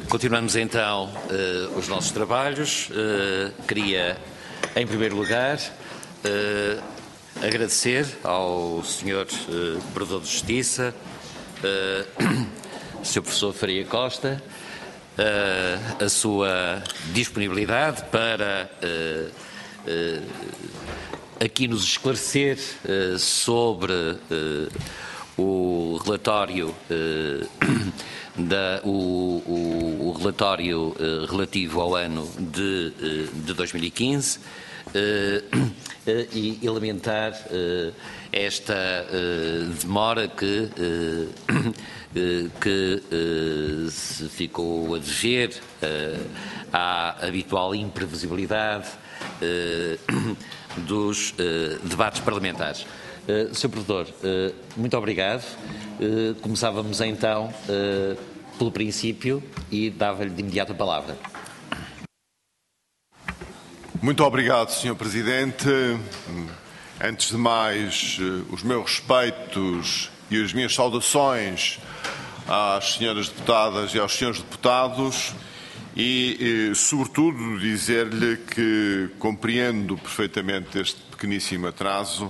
Continuamos então os nossos trabalhos. Queria, em primeiro lugar, agradecer ao Sr. Provedor de Justiça, Sr. Professor Faria Costa, a sua disponibilidade para aqui nos esclarecer sobre o relatório o relatório relativo ao ano de 2015 e lamentar esta demora que se ficou a dever à habitual imprevisibilidade dos debates parlamentares. Sr. Provedor, muito obrigado. Começávamos então pelo princípio e dava-lhe de imediato a palavra. Muito obrigado, Sr. Presidente. Antes de mais, os meus respeitos e as minhas saudações às senhoras deputadas e aos senhores deputados e sobretudo, dizer-lhe que compreendo perfeitamente este pequeníssimo atraso,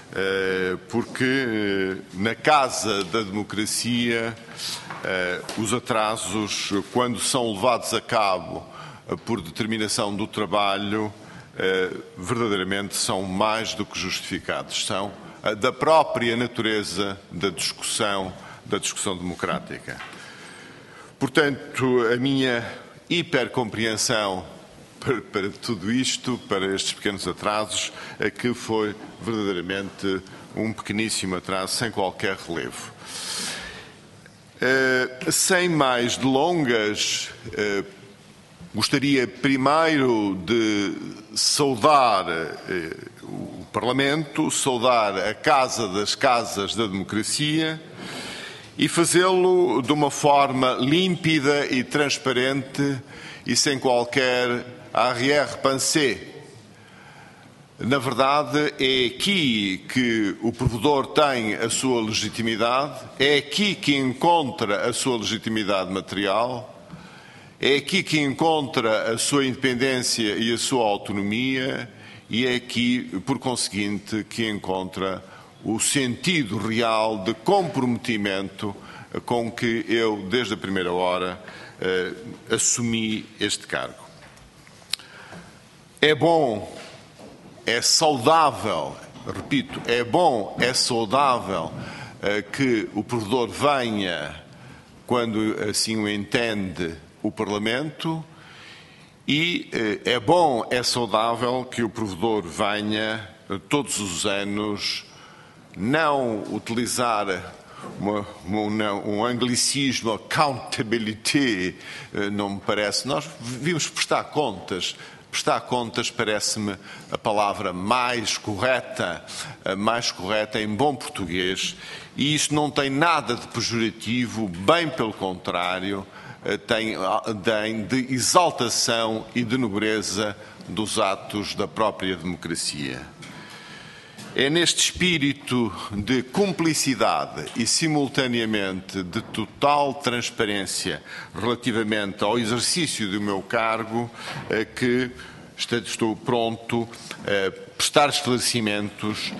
porque na Casa da Democracia os atrasos, quando são levados a cabo por determinação do trabalho, verdadeiramente são mais do que justificados, são da própria natureza da discussão democrática. Portanto, a minha hipercompreensão para tudo isto, para estes pequenos atrasos, que foi verdadeiramente um pequeníssimo atraso, sem qualquer relevo. Sem mais delongas, gostaria primeiro de saudar o Parlamento, saudar a Casa das Casas da Democracia e fazê-lo de uma forma límpida e transparente e sem qualquer arrière-pensée. Na verdade, é aqui que o provedor tem a sua legitimidade, é aqui que encontra a sua legitimidade material, é aqui que encontra a sua independência e a sua autonomia e é aqui, por conseguinte, que encontra o sentido real de comprometimento com que eu, desde a primeira hora, assumi este cargo. É bom, é saudável, repito, é bom, é saudável que o provedor venha, quando assim o entende, o Parlamento, e é bom, é saudável que o provedor venha todos os anos, não utilizar um anglicismo, accountability, não me parece. Nós devíamos prestar contas. Prestar contas parece-me a palavra mais correta em bom português, e isso não tem nada de pejorativo, bem pelo contrário, tem de exaltação e de nobreza dos atos da própria democracia. É neste espírito de cumplicidade e, simultaneamente, de total transparência relativamente ao exercício do meu cargo que estou pronto a prestar esclarecimentos,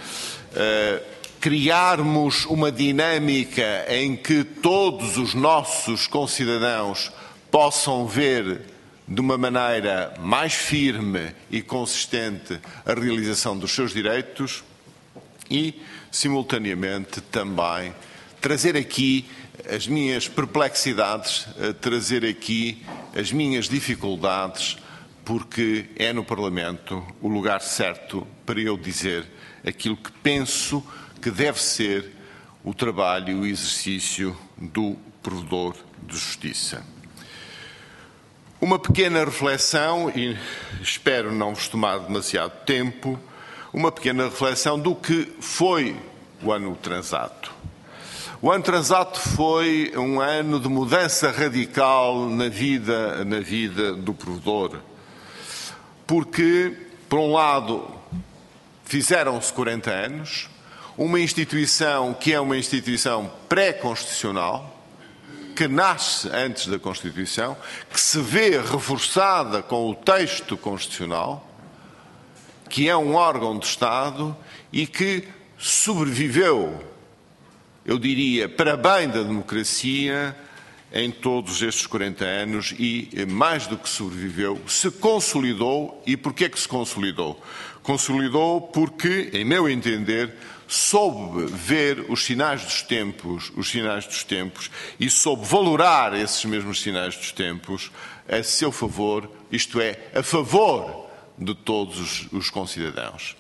criarmos uma dinâmica em que todos os nossos concidadãos possam ver de uma maneira mais firme e consistente a realização dos seus direitos e, simultaneamente, também trazer aqui as minhas perplexidades, trazer aqui as minhas dificuldades, porque é no Parlamento o lugar certo para eu dizer aquilo que penso que deve ser o trabalho e o exercício do provedor de justiça. Uma pequena reflexão, e espero não vos tomar demasiado tempo, uma pequena reflexão do que foi o ano transato. O ano transato foi um ano de mudança radical na vida do provedor, porque, por um lado, fizeram-se 40 anos, uma instituição que é uma instituição pré-constitucional, que nasce antes da Constituição, que se vê reforçada com o texto constitucional, que é um órgão de Estado e que sobreviveu, eu diria, para bem da democracia em todos estes 40 anos e, mais do que sobreviveu, se consolidou. E porquê é que se consolidou? Consolidou porque, em meu entender, soube ver os sinais dos tempos, e soube valorar esses mesmos sinais dos tempos a seu favor, isto é, a favor de todos os concidadãos.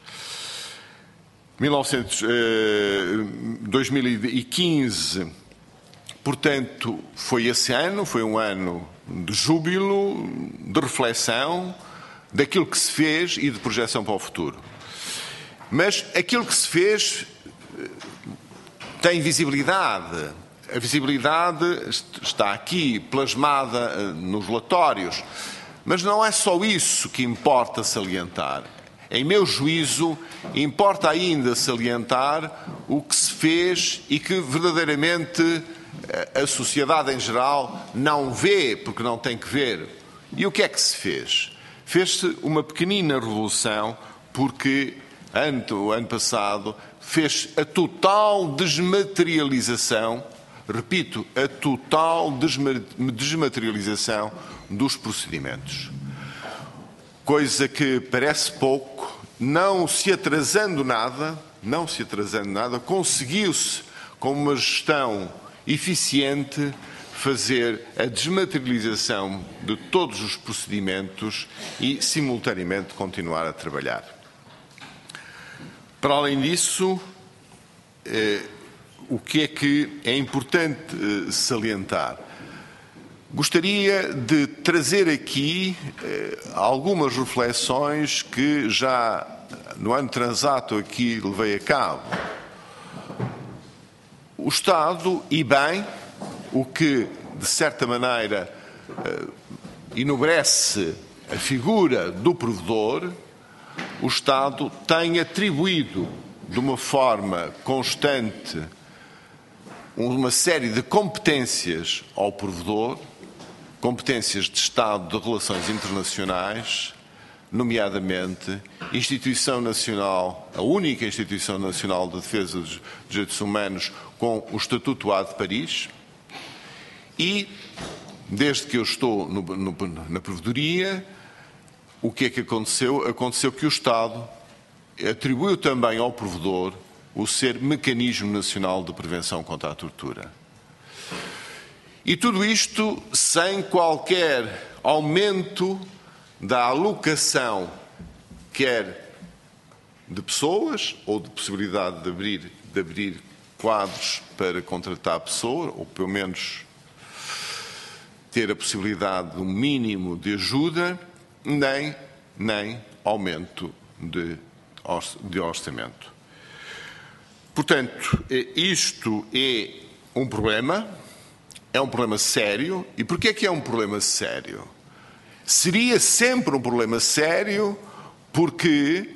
2015, portanto, foi esse ano, foi um ano de júbilo, de reflexão, daquilo que se fez e de projeção para o futuro. Mas aquilo que se fez tem visibilidade. A visibilidade está aqui, plasmada nos relatórios. Mas não é só isso que importa salientar. Em meu juízo, importa ainda salientar o que se fez e que verdadeiramente a sociedade em geral não vê, porque não tem que ver. E o que é que se fez? Fez-se uma pequenina revolução, porque o ano passado fez a total desmaterialização, repito, a total desmaterialização dos procedimentos. Coisa que parece pouco, não se atrasando nada, conseguiu-se, com uma gestão eficiente, fazer a desmaterialização de todos os procedimentos e, simultaneamente, continuar a trabalhar. Para além disso, o que é importante salientar? Gostaria de trazer aqui algumas reflexões que já no ano transato aqui levei a cabo. O Estado, e bem, o que de certa maneira enobrece a figura do provedor, o Estado tem atribuído de uma forma constante uma série de competências ao provedor, competências de Estado de relações internacionais, nomeadamente instituição nacional, a única instituição nacional de defesa dos direitos humanos com o Estatuto A de Paris, e desde que eu estou na provedoria, o que é que aconteceu? Aconteceu que o Estado atribuiu também ao provedor o ser Mecanismo Nacional de Prevenção contra a Tortura. E tudo isto sem qualquer aumento da alocação, quer de pessoas, ou de possibilidade de abrir quadros para contratar pessoas, ou pelo menos ter a possibilidade de um mínimo de ajuda, nem aumento de orçamento. Portanto, isto é um problema sério. E porquê é que é um problema sério? Seria sempre um problema sério porque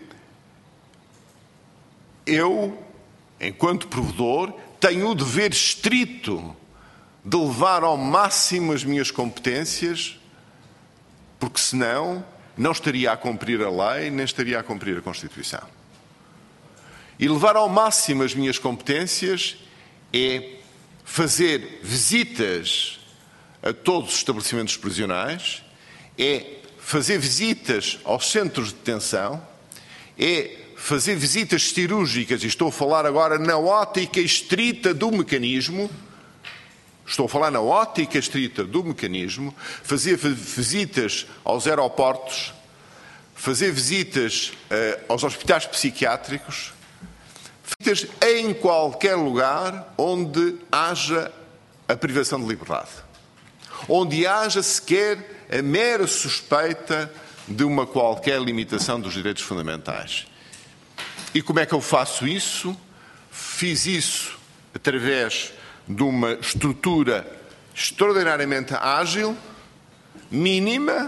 eu, enquanto provedor, tenho o dever estrito de levar ao máximo as minhas competências, porque senão não estaria a cumprir a lei, nem estaria a cumprir a Constituição. E levar ao máximo as minhas competências é fazer visitas a todos os estabelecimentos prisionais, é fazer visitas aos centros de detenção, é fazer visitas cirúrgicas, e estou a falar agora na ótica estrita do mecanismo, fazer visitas aos aeroportos, fazer visitas aos hospitais psiquiátricos, visitas em qualquer lugar onde haja a privação de liberdade, onde haja sequer a mera suspeita de uma qualquer limitação dos direitos fundamentais. E como é que eu faço isso? Fiz isso através de uma estrutura extraordinariamente ágil, mínima,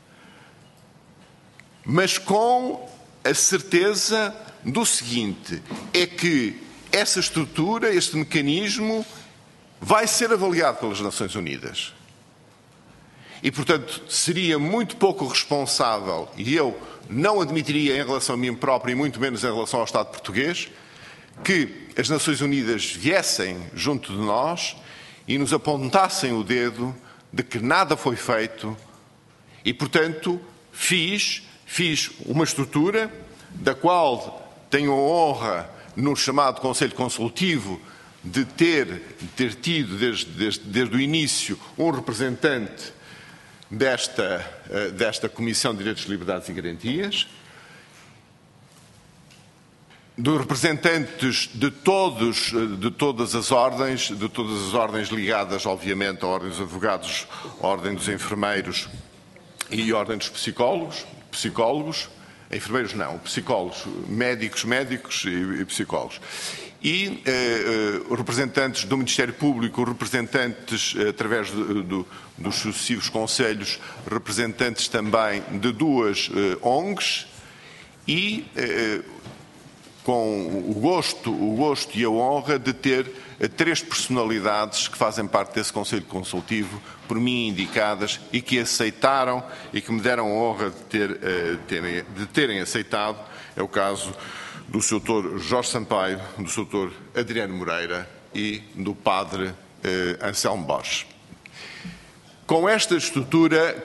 mas com a certeza do seguinte: é que essa estrutura, este mecanismo, vai ser avaliado pelas Nações Unidas. E, portanto, seria muito pouco responsável, e eu não admitiria em relação a mim próprio, e muito menos em relação ao Estado português, que as Nações Unidas viessem junto de nós e nos apontassem o dedo de que nada foi feito e, portanto, fiz uma estrutura da qual tenho a honra, no chamado Conselho Consultivo, de ter tido desde o início um representante desta Comissão de Direitos, Liberdades e Garantias, de representantes de todas as ordens ligadas, obviamente, à Ordem dos Advogados, à Ordem dos Enfermeiros e à Ordem dos Psicólogos, enfermeiros não, psicólogos, médicos e psicólogos. E representantes do Ministério Público, representantes, através dos sucessivos conselhos, representantes também de duas ONGs e com o gosto e a honra de ter 3 personalidades que fazem parte desse Conselho Consultivo, por mim indicadas, e que aceitaram e que me deram a honra de terem aceitado. É o caso do Sr. Jorge Sampaio, do Sr. Adriano Moreira e do Padre Anselmo Borges. Com esta estrutura,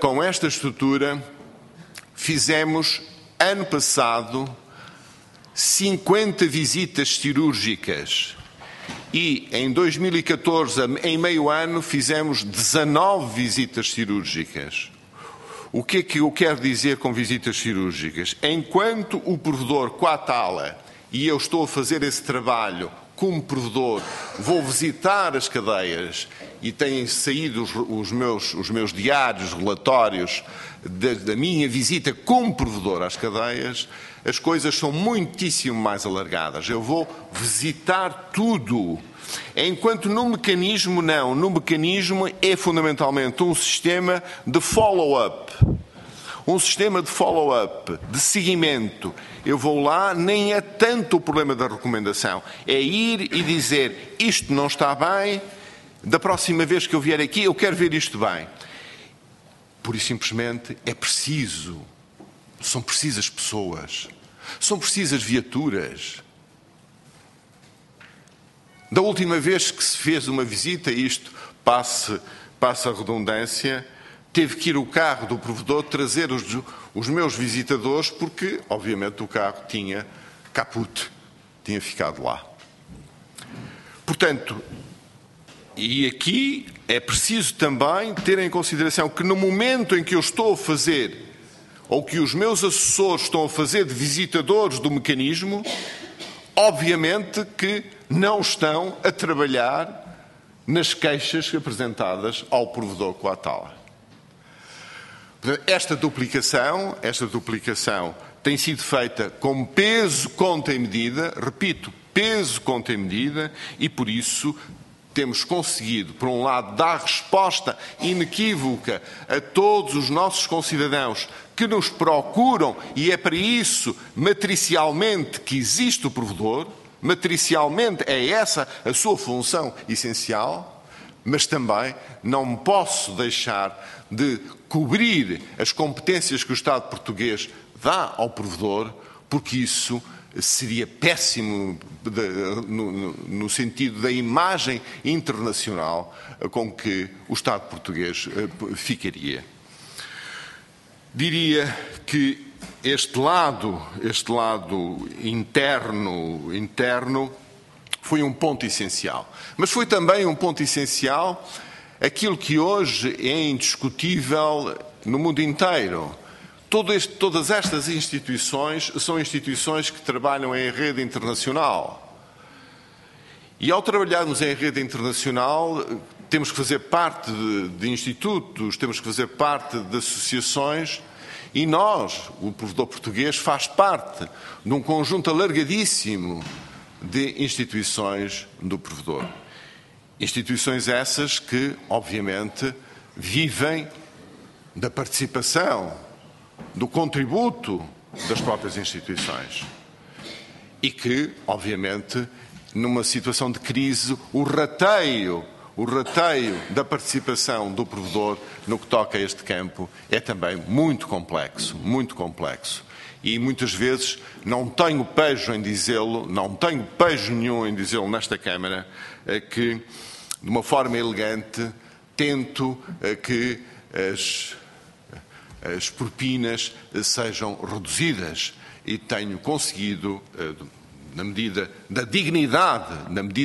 fizemos, ano passado, 50 visitas cirúrgicas e, em 2014, em meio ano, fizemos 19 visitas cirúrgicas. O que é que eu quero dizer com visitas cirúrgicas? Enquanto o provedor Coatala, e eu estou a fazer esse trabalho como provedor, vou visitar as cadeias e têm saído os meus diários, relatórios da minha visita como provedor às cadeias, as coisas são muitíssimo mais alargadas. Eu vou visitar tudo. Enquanto no mecanismo, não. No mecanismo é fundamentalmente um sistema de follow-up. Um sistema de follow-up, de seguimento. Eu vou lá, nem é tanto o problema da recomendação. É ir e dizer, isto não está bem, da próxima vez que eu vier aqui, eu quero ver isto bem. Pura e simplesmente é preciso. São precisas pessoas. São precisas viaturas. Da última vez que se fez uma visita, isto passa a redundância, teve que ir o carro do provedor trazer os meus visitadores porque, obviamente, o carro tinha caput, tinha ficado lá. Portanto, e aqui é preciso também ter em consideração que no momento em que eu estou a fazer, ou que os meus assessores estão a fazer de visitadores do mecanismo, obviamente que não estão a trabalhar nas queixas apresentadas ao provedor Coatala. Esta duplicação tem sido feita com peso, conta e medida, repito, peso, conta e medida, e por isso temos conseguido, por um lado, dar resposta inequívoca a todos os nossos concidadãos que nos procuram, e é para isso, matricialmente, que existe o provedor, matricialmente é essa a sua função essencial, mas também não posso deixar de cobrir as competências que o Estado português dá ao provedor, porque isso seria péssimo no sentido da imagem internacional com que o Estado português ficaria. Diria que este lado interno foi um ponto essencial. Mas foi também um ponto essencial aquilo que hoje é indiscutível no mundo inteiro. Todas estas instituições são instituições que trabalham em rede internacional. E ao trabalharmos em rede internacional, temos que fazer parte de institutos, temos que fazer parte de associações, e nós, o provedor português, faz parte de um conjunto alargadíssimo de instituições do provedor. Instituições essas que, obviamente, vivem da participação, do contributo das próprias instituições. E que, obviamente, numa situação de crise, o rateio o rateio da participação do provedor no que toca a este campo é também muito complexo, muito complexo. E muitas vezes não tenho pejo em dizê-lo, não tenho pejo nenhum em dizê-lo nesta Câmara, que, de uma forma elegante, tento que as propinas sejam reduzidas e tenho conseguido, na medida da dignidade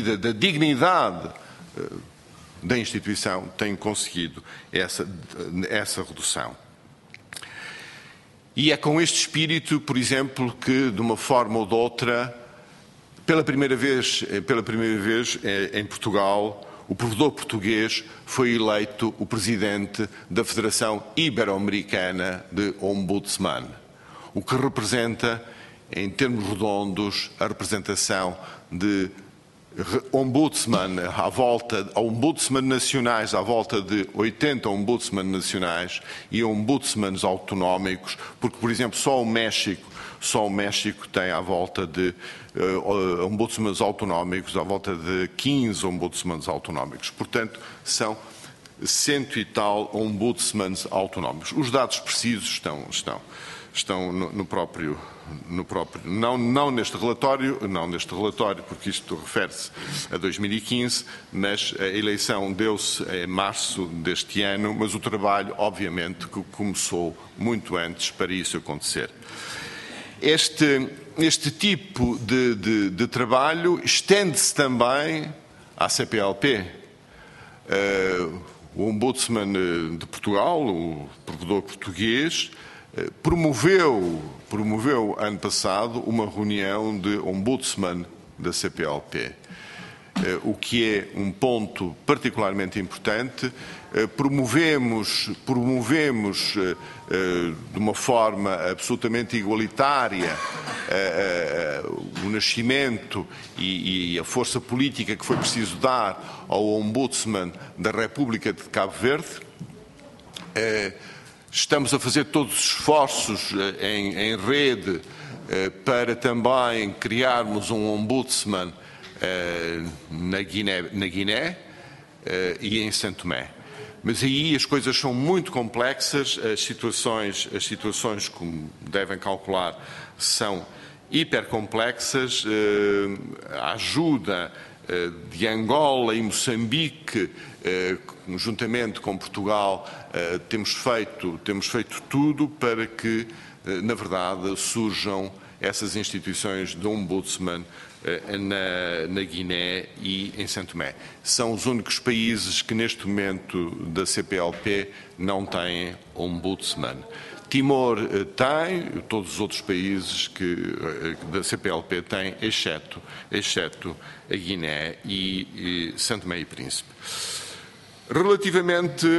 da instituição, tenho conseguido essa redução. E é com este espírito, por exemplo, que, de uma forma ou de outra, pela primeira vez em Portugal, o provedor português foi eleito o presidente da Federação Ibero-Americana de Ombudsman, o que representa, em termos redondos, a representação de ombudsman nacionais à volta de 80 ombudsman nacionais e ombudsmans autonómicos, porque, por exemplo, só o México tem à volta de ombudsmans autonómicos, à volta de 15 ombudsmans autonómicos. Portanto, são 100 e tal ombudsmans autonómicos. Os dados precisos estão no próprio, não neste relatório, porque isto refere-se a 2015, mas a eleição deu-se em março deste ano, mas o trabalho, obviamente, que começou muito antes para isso acontecer. Este tipo de trabalho estende-se também à CPLP. O Ombudsman de Portugal, o provedor português, promoveu ano passado uma reunião de ombudsman da CPLP, o que é um ponto particularmente importante. Promovemos de uma forma absolutamente igualitária o nascimento e a força política que foi preciso dar ao Ombudsman da República de Cabo Verde. Estamos a fazer todos os esforços em rede para também criarmos um ombudsman na Guiné e em São Tomé. Mas aí as coisas são muito complexas, as situações, como devem calcular, são hipercomplexas. A ajuda de Angola e Moçambique, juntamente com Portugal, temos feito tudo para que, na verdade, surjam essas instituições de ombudsman na Guiné e em São Tomé. São os únicos países que, neste momento, da CPLP não têm ombudsman. Timor tem, todos os outros países da CPLP têm, exceto a Guiné e São Tomé e Príncipe. Relativamente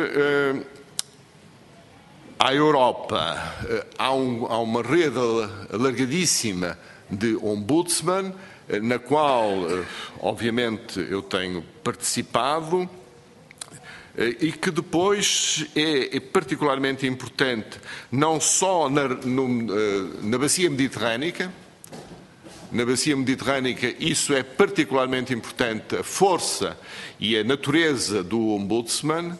à Europa, há uma rede alargadíssima de ombudsman, na qual, obviamente, eu tenho participado e que depois é particularmente importante, não só na bacia mediterrânica. Na bacia mediterrânica, isso é particularmente importante, a força e a natureza do ombudsman.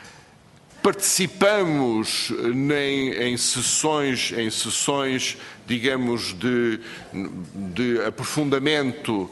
Participamos em sessões, digamos, de aprofundamento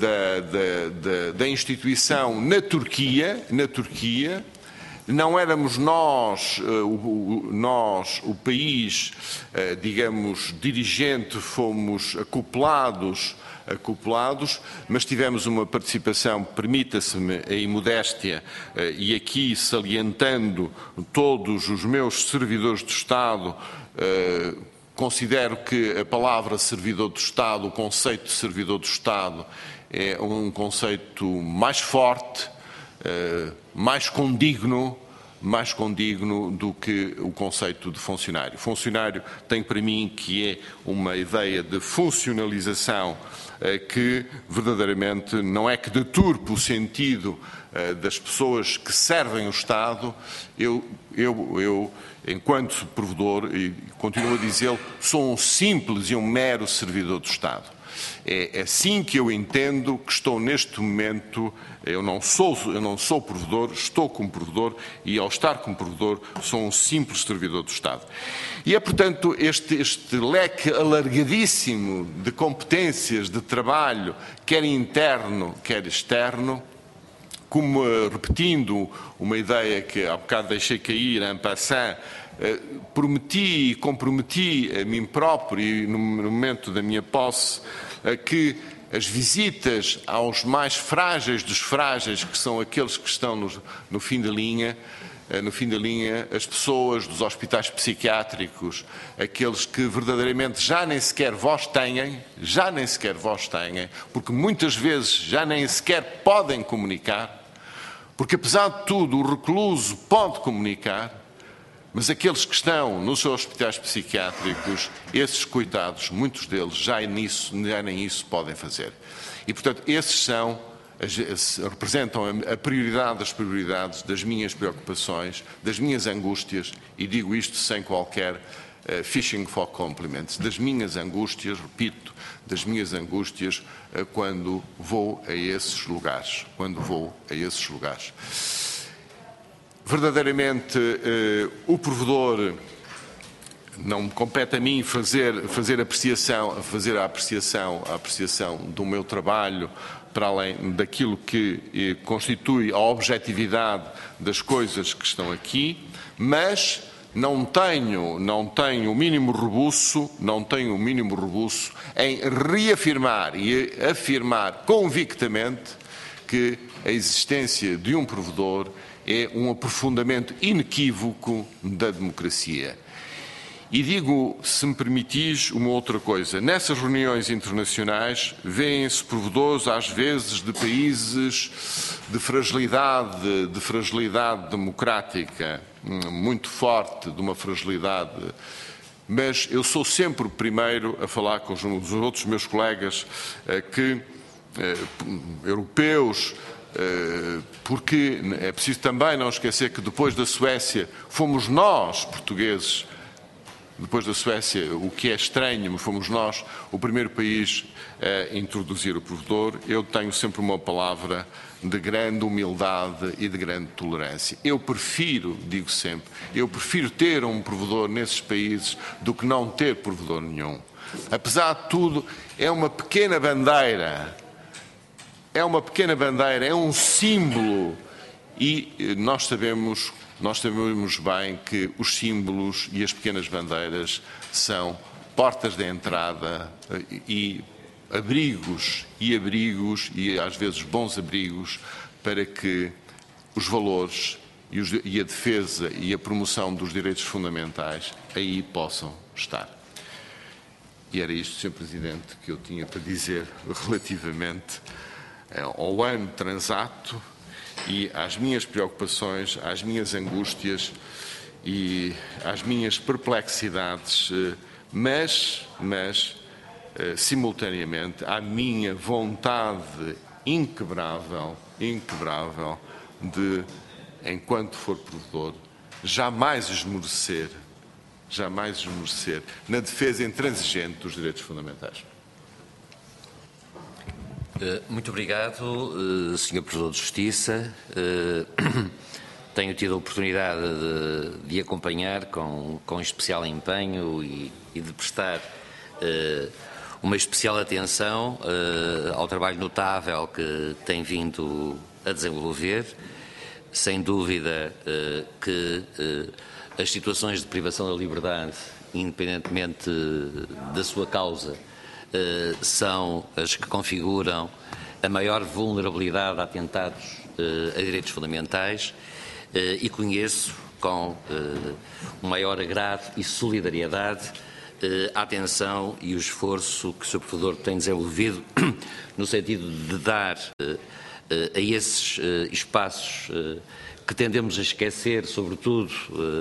da instituição na Turquia. Não éramos nós, o país, digamos, dirigente, fomos acoplados, mas tivemos uma participação, permita-se-me a imodéstia, e aqui salientando todos os meus servidores do Estado, considero que a palavra servidor do Estado, o conceito de servidor do Estado, é um conceito mais forte, mais condigno do que o conceito de funcionário. Funcionário tem para mim que é uma ideia de funcionalização que verdadeiramente não é que deturpe o sentido das pessoas que servem o Estado. Eu enquanto provedor, e continuo a dizê-lo, sou um simples e um mero servidor do Estado. É assim que eu entendo que estou neste momento. Eu não sou provedor, estou como provedor e, ao estar como provedor, sou um simples servidor do Estado. E é, portanto, este leque alargadíssimo de competências, de trabalho, quer interno, quer externo, como, repetindo uma ideia que há bocado deixei cair, en passant, prometi e comprometi a mim próprio e no momento da minha posse que as visitas aos mais frágeis dos frágeis, que são aqueles que estão no fim da linha, as pessoas dos hospitais psiquiátricos, aqueles que verdadeiramente já nem sequer voz têm, porque muitas vezes já nem sequer podem comunicar, porque apesar de tudo o recluso pode comunicar, mas aqueles que estão nos seus hospitais psiquiátricos, esses coitados, muitos deles já nem isso podem fazer. E, portanto, esses representam a prioridade das prioridades, das minhas preocupações, das minhas angústias, e digo isto sem qualquer fishing for compliments, das minhas angústias, repito, das minhas angústias quando vou a esses lugares, Verdadeiramente, o provedor, não me compete a mim fazer a apreciação do meu trabalho para além daquilo que constitui a objetividade das coisas que estão aqui, mas não tenho o mínimo rebuço em reafirmar e afirmar convictamente que a existência de um provedor é um aprofundamento inequívoco da democracia. E digo, se me permitis, uma outra coisa. Nessas reuniões internacionais vêem-se provedores, às vezes, de países de fragilidade democrática muito forte, de uma fragilidade. Mas eu sou sempre o primeiro a falar com os outros meus colegas europeus, porque é preciso também não esquecer que depois da Suécia fomos nós, portugueses, depois da Suécia, o que é estranho, fomos nós o primeiro país a introduzir o provedor. Eu tenho sempre uma palavra de grande humildade e de grande tolerância. Eu prefiro ter um provedor nesses países do que não ter provedor nenhum. Apesar de tudo, é uma pequena bandeira, é um símbolo, e nós sabemos bem que os símbolos e as pequenas bandeiras são portas de entrada e abrigos e às vezes bons abrigos para que os valores e a defesa e a promoção dos direitos fundamentais aí possam estar. E era isto, Sr. Presidente, que eu tinha para dizer relativamente ao ano transato e às minhas preocupações, às minhas angústias e às minhas perplexidades, mas simultaneamente à minha vontade inquebrável de, enquanto for provedor, jamais esmorecer na defesa intransigente dos direitos fundamentais. Muito obrigado, Sr. Provedor de Justiça. Tenho tido a oportunidade de acompanhar com especial empenho e de prestar uma especial atenção ao trabalho notável que tem vindo a desenvolver. Sem dúvida que as situações de privação da liberdade, independentemente da sua causa, são as que configuram a maior vulnerabilidade a atentados a direitos fundamentais, e conheço com o maior agrado e solidariedade a atenção e o esforço que o Sr. Provedor tem desenvolvido no sentido de dar a esses espaços que tendemos a esquecer, sobretudo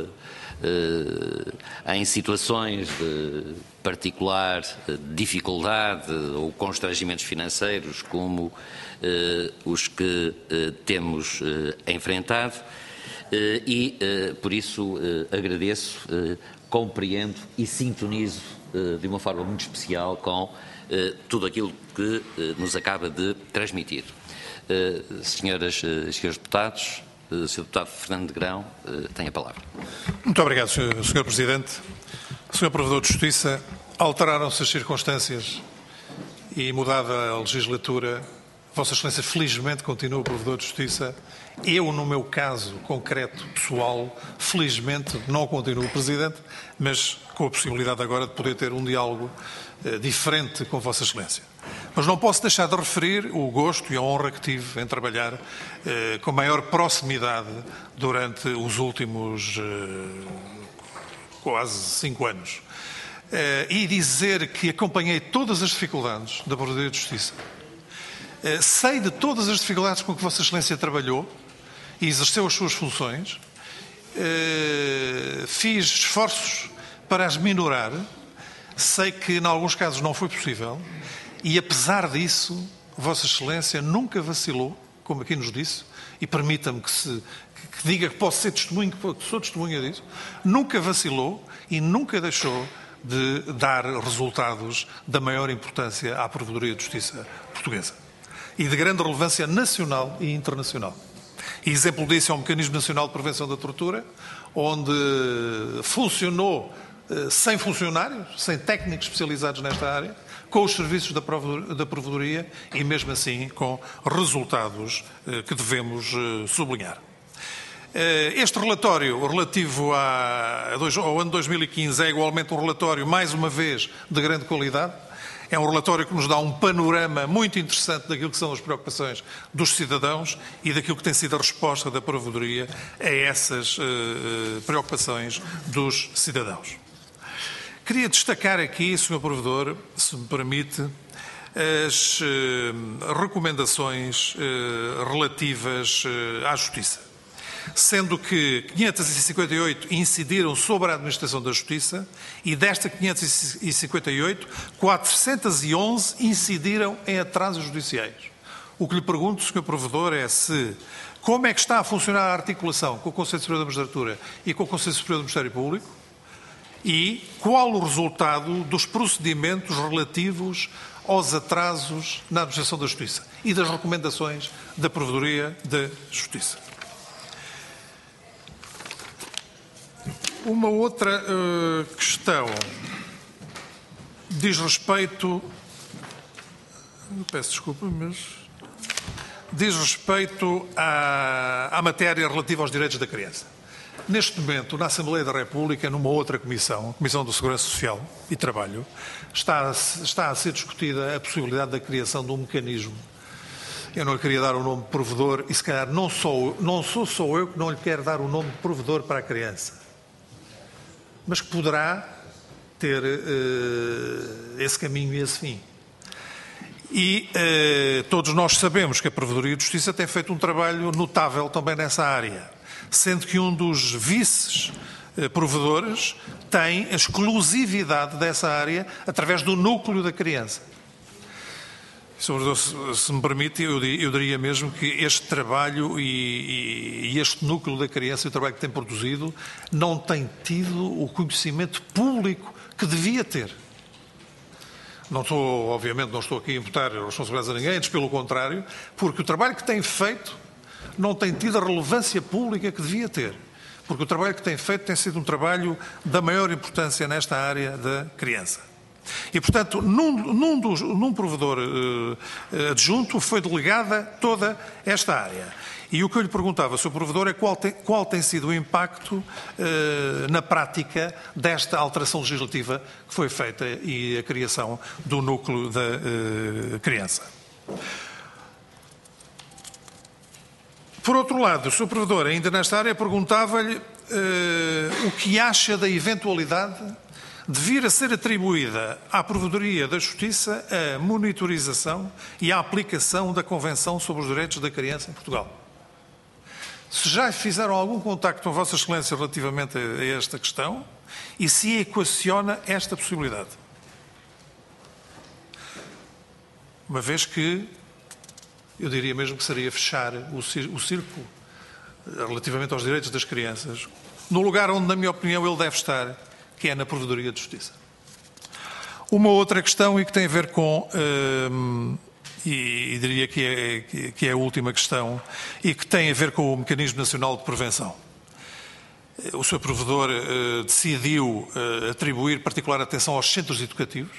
em situações de particular dificuldade ou constrangimentos financeiros como os que temos enfrentado, e por isso agradeço, compreendo e sintonizo de uma forma muito especial com tudo aquilo que nos acaba de transmitir. Senhoras e senhores deputados, Sr. Deputado Fernando Negrão, tem a palavra. Muito obrigado, Sr. Presidente. Sr. Provedor de Justiça, alteraram-se as circunstâncias e, mudada a legislatura, Vossa Excelência felizmente continua Provedor de Justiça. Eu, no meu caso concreto, pessoal, felizmente não continuo Presidente, mas com a possibilidade agora de poder ter um diálogo diferente com Vossa Excelência. Mas não posso deixar de referir o gosto e a honra que tive em trabalhar com maior proximidade durante os últimos quase 5 anos. E dizer que acompanhei todas as dificuldades da Provedoria de Justiça. Sei de todas as dificuldades com que Vossa Excelência trabalhou e exerceu as suas funções. Fiz esforços para as minorar. Sei que, em alguns casos, não foi possível. E, apesar disso, Vossa Excelência nunca vacilou, como aqui nos disse, e permita-me que diga que posso ser testemunho, que sou testemunha disso, nunca vacilou e nunca deixou de dar resultados da maior importância à Provedoria de Justiça portuguesa e de grande relevância nacional e internacional. E exemplo disso é o Mecanismo Nacional de Prevenção da Tortura, onde funcionou sem funcionários, sem técnicos especializados nesta área, com os serviços da Provedoria e, mesmo assim, com resultados que devemos sublinhar. Este relatório relativo ao ano 2015 é igualmente um relatório, mais uma vez, de grande qualidade. É um relatório que nos dá um panorama muito interessante daquilo que são as preocupações dos cidadãos e daquilo que tem sido a resposta da Provedoria a essas preocupações dos cidadãos. Queria destacar aqui, Sr. Provedor, se me permite, as recomendações relativas à Justiça. Sendo que 558 incidiram sobre a administração da Justiça e desta 558, 411 incidiram em atrasos judiciais. O que lhe pergunto, Sr. Provedor, é como é que está a funcionar a articulação com o Conselho Superior da Magistratura e com o Conselho Superior do Ministério Público e qual o resultado dos procedimentos relativos aos atrasos na administração da Justiça e das recomendações da Provedoria de Justiça. Uma outra questão diz respeito... Peço desculpa, mas... Diz respeito à matéria relativa aos direitos da criança. Neste momento, na Assembleia da República, numa outra comissão, a Comissão da Segurança Social e Trabalho, está a ser discutida a possibilidade da criação de um mecanismo. Eu não lhe queria dar o nome de provedor e, se calhar, não sou só eu que não lhe quero dar o nome de provedor para a criança, mas que poderá ter esse caminho e esse fim. E todos nós sabemos que a Provedoria de Justiça tem feito um trabalho notável também nessa área, sendo que um dos vice-provedores tem a exclusividade dessa área através do núcleo da criança. Se me permite, eu diria mesmo que este trabalho e este núcleo da criança e o trabalho que tem produzido não tem tido o conhecimento público que devia ter. Obviamente não estou aqui a imputar responsabilidades a ninguém, antes pelo contrário, porque o trabalho que tem feito não tem tido a relevância pública que devia ter. Porque o trabalho que tem feito tem sido um trabalho da maior importância nesta área da criança. E, portanto, num provedor adjunto foi delegada toda esta área. E o que eu lhe perguntava, Sr. Provedor, é qual tem sido o impacto na prática desta alteração legislativa que foi feita e a criação do núcleo da criança. Por outro lado, o Sr. Provedor, ainda nesta área, perguntava-lhe o que acha da eventualidade de vir a ser atribuída à Provedoria da Justiça a monitorização e a aplicação da Convenção sobre os Direitos da Criança em Portugal. Se já fizeram algum contacto com Vossa Excelência relativamente a esta questão e se equaciona esta possibilidade. Uma vez que eu diria mesmo que seria fechar o círculo relativamente aos direitos das crianças no lugar onde, na minha opinião, ele deve estar, que é na Provedoria de Justiça. Uma outra questão e que tem a ver com, e diria que é a última questão, e que tem a ver com o Mecanismo Nacional de Prevenção. O Sr. Provedor decidiu atribuir particular atenção aos centros educativos,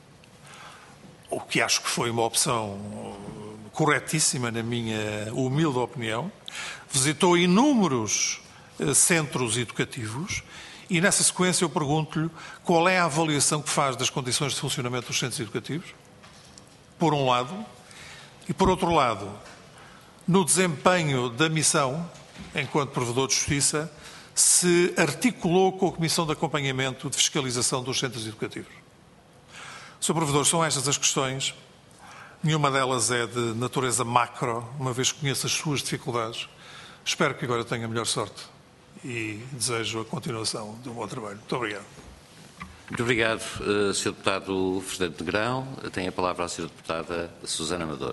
o que acho que foi uma opção corretíssima, na minha humilde opinião. Visitou inúmeros centros educativos e, nessa sequência, eu pergunto-lhe qual é a avaliação que faz das condições de funcionamento dos centros educativos, por um lado, e, por outro lado, no desempenho da missão, enquanto Provedor de Justiça, se articulou com a Comissão de Acompanhamento de Fiscalização dos Centros Educativos. Sr. Provedor, são estas as questões. Nenhuma delas é de natureza macro, uma vez que conheço as suas dificuldades. Espero que agora tenha melhor sorte e desejo a continuação de um bom trabalho. Muito obrigado. Muito obrigado, Sr. Deputado Fernando Negrão. Tem a palavra a Sra. Deputada Susana Amador.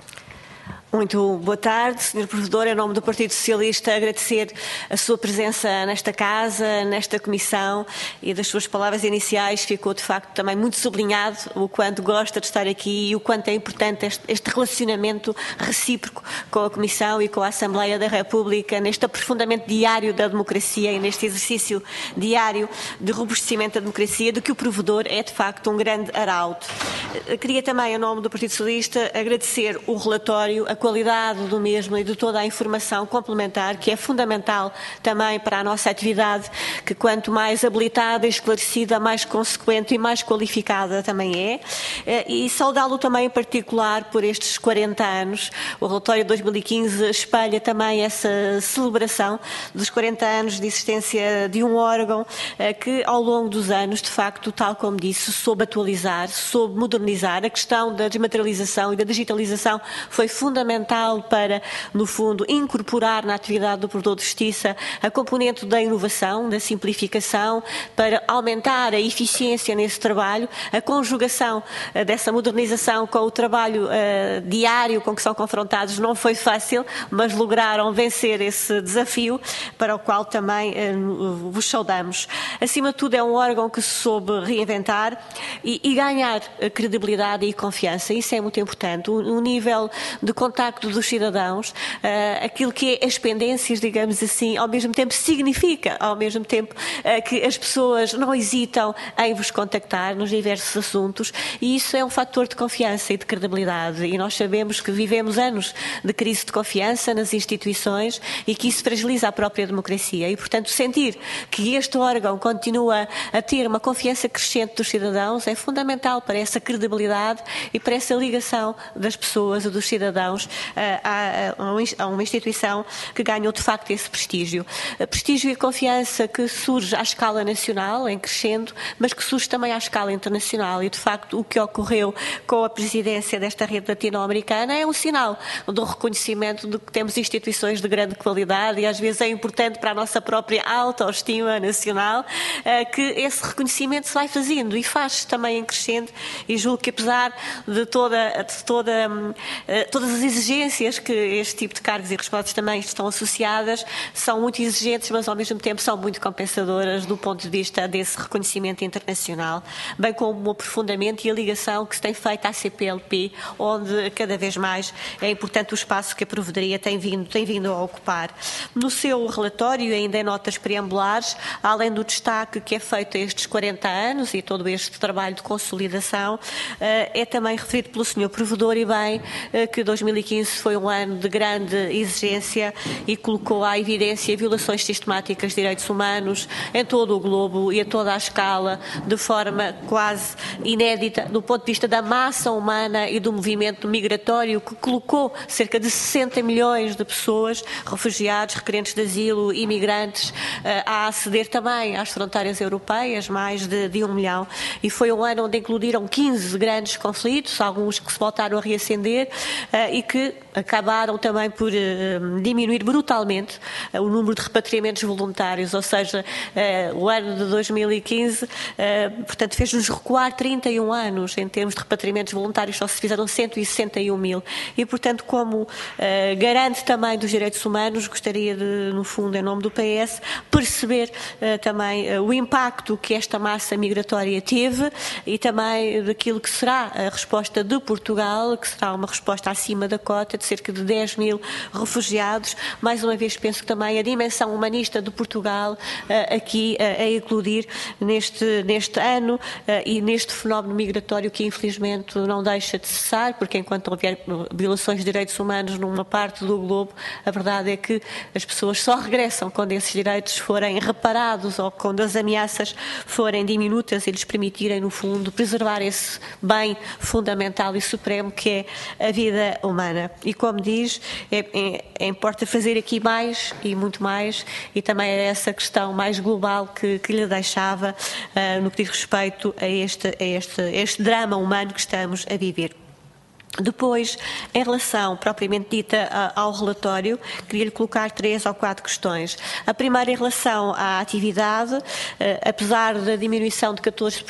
Muito boa tarde, Sr. Provedor. Em nome do Partido Socialista, agradecer a sua presença nesta Casa, nesta Comissão, e das suas palavras iniciais ficou, de facto, também muito sublinhado o quanto gosta de estar aqui e o quanto é importante este relacionamento recíproco com a Comissão e com a Assembleia da República, neste aprofundamento diário da democracia e neste exercício diário de robustecimento da democracia, de que o Provedor é, de facto, um grande arauto. Queria também, em nome do Partido Socialista, agradecer o relatório, a qualidade do mesmo e de toda a informação complementar, que é fundamental também para a nossa atividade, que quanto mais habilitada, esclarecida, mais consequente e mais qualificada também é. E saudá-lo também em particular por estes 40 anos. O relatório de 2015 espelha também essa celebração dos 40 anos de existência de um órgão que, ao longo dos anos, de facto, tal como disse, soube atualizar, soube modernizar. A questão da desmaterialização e da digitalização foi fundamental para, no fundo, incorporar na atividade do Provedor de Justiça a componente da inovação, da simplificação, para aumentar a eficiência nesse trabalho, a conjugação dessa modernização com o trabalho diário com que são confrontados não foi fácil, mas lograram vencer esse desafio, para o qual também vos saudamos. Acima de tudo, é um órgão que se soube reinventar e ganhar credibilidade e confiança. Isso é muito importante. O nível de contacto dos cidadãos, aquilo que é as pendências, digamos assim, ao mesmo tempo significa, ao mesmo tempo que as pessoas não hesitam em vos contactar nos diversos assuntos, e isso é um fator de confiança e de credibilidade, e nós sabemos que vivemos anos de crise de confiança nas instituições e que isso fragiliza a própria democracia, e portanto sentir que este órgão continua a ter uma confiança crescente dos cidadãos é fundamental para essa credibilidade e para essa ligação das pessoas e dos cidadãos a uma instituição que ganhou de facto esse prestígio. Prestígio e confiança que surge à escala nacional, em crescendo, mas que surge também à escala internacional, e de facto o que ocorreu com a presidência desta rede latino-americana é um sinal do reconhecimento de que temos instituições de grande qualidade, e às vezes é importante para a nossa própria autoestima nacional que esse reconhecimento se vai fazendo e faz também em crescendo, e julgo que apesar de todas as exigências que este tipo de cargos e responsabilidades também estão associadas, são muito exigentes, mas ao mesmo tempo são muito compensadoras do ponto de vista desse reconhecimento internacional, bem como o aprofundamento e a ligação que se tem feito à CPLP, onde cada vez mais é importante o espaço que a Provedoria tem vindo a ocupar. No seu relatório, ainda em notas preambulares, além do destaque que é feito a estes 40 anos e todo este trabalho de consolidação, é também referido pelo Sr. Provedor, e bem, que 2015 foi um ano de grande exigência e colocou à evidência violações sistemáticas de direitos humanos em todo o globo e a toda a escala, de forma quase inédita do ponto de vista da massa humana e do movimento migratório, que colocou cerca de 60 milhões de pessoas, refugiados, requerentes de asilo, imigrantes, a aceder também às fronteiras europeias, mais de 1 milhão. E foi um ano onde incluíram 15 grandes conflitos, alguns que se voltaram a reacender, e que acabaram também por diminuir brutalmente o número de repatriamentos voluntários, ou seja, o ano de 2015, portanto, fez-nos recuar 31 anos em termos de repatriamentos voluntários, só se fizeram 161 mil. E, portanto, como garante também dos direitos humanos, gostaria de, no fundo, em nome do PS, perceber também o impacto que esta massa migratória teve e também daquilo que será a resposta de Portugal, que será uma resposta acima da cota de cerca de 10 mil refugiados. Mais uma vez, penso que também a dimensão humanista de Portugal aqui a eclodir neste ano e neste fenómeno migratório que, infelizmente, não deixa de cessar, porque enquanto houver violações de direitos humanos numa parte do globo, a verdade é que as pessoas só regressam quando esses direitos forem reparados ou quando as ameaças forem diminutas e lhes permitirem, no fundo, preservar esse bem fundamental e supremo que é a vida humana. E como diz, importa fazer aqui mais e muito mais, e também é essa questão mais global que lhe deixava no que diz respeito a este drama humano que estamos a viver. Depois, em relação propriamente dita ao relatório, queria-lhe colocar 3 ou 4 questões. A primeira em relação à atividade, apesar da diminuição de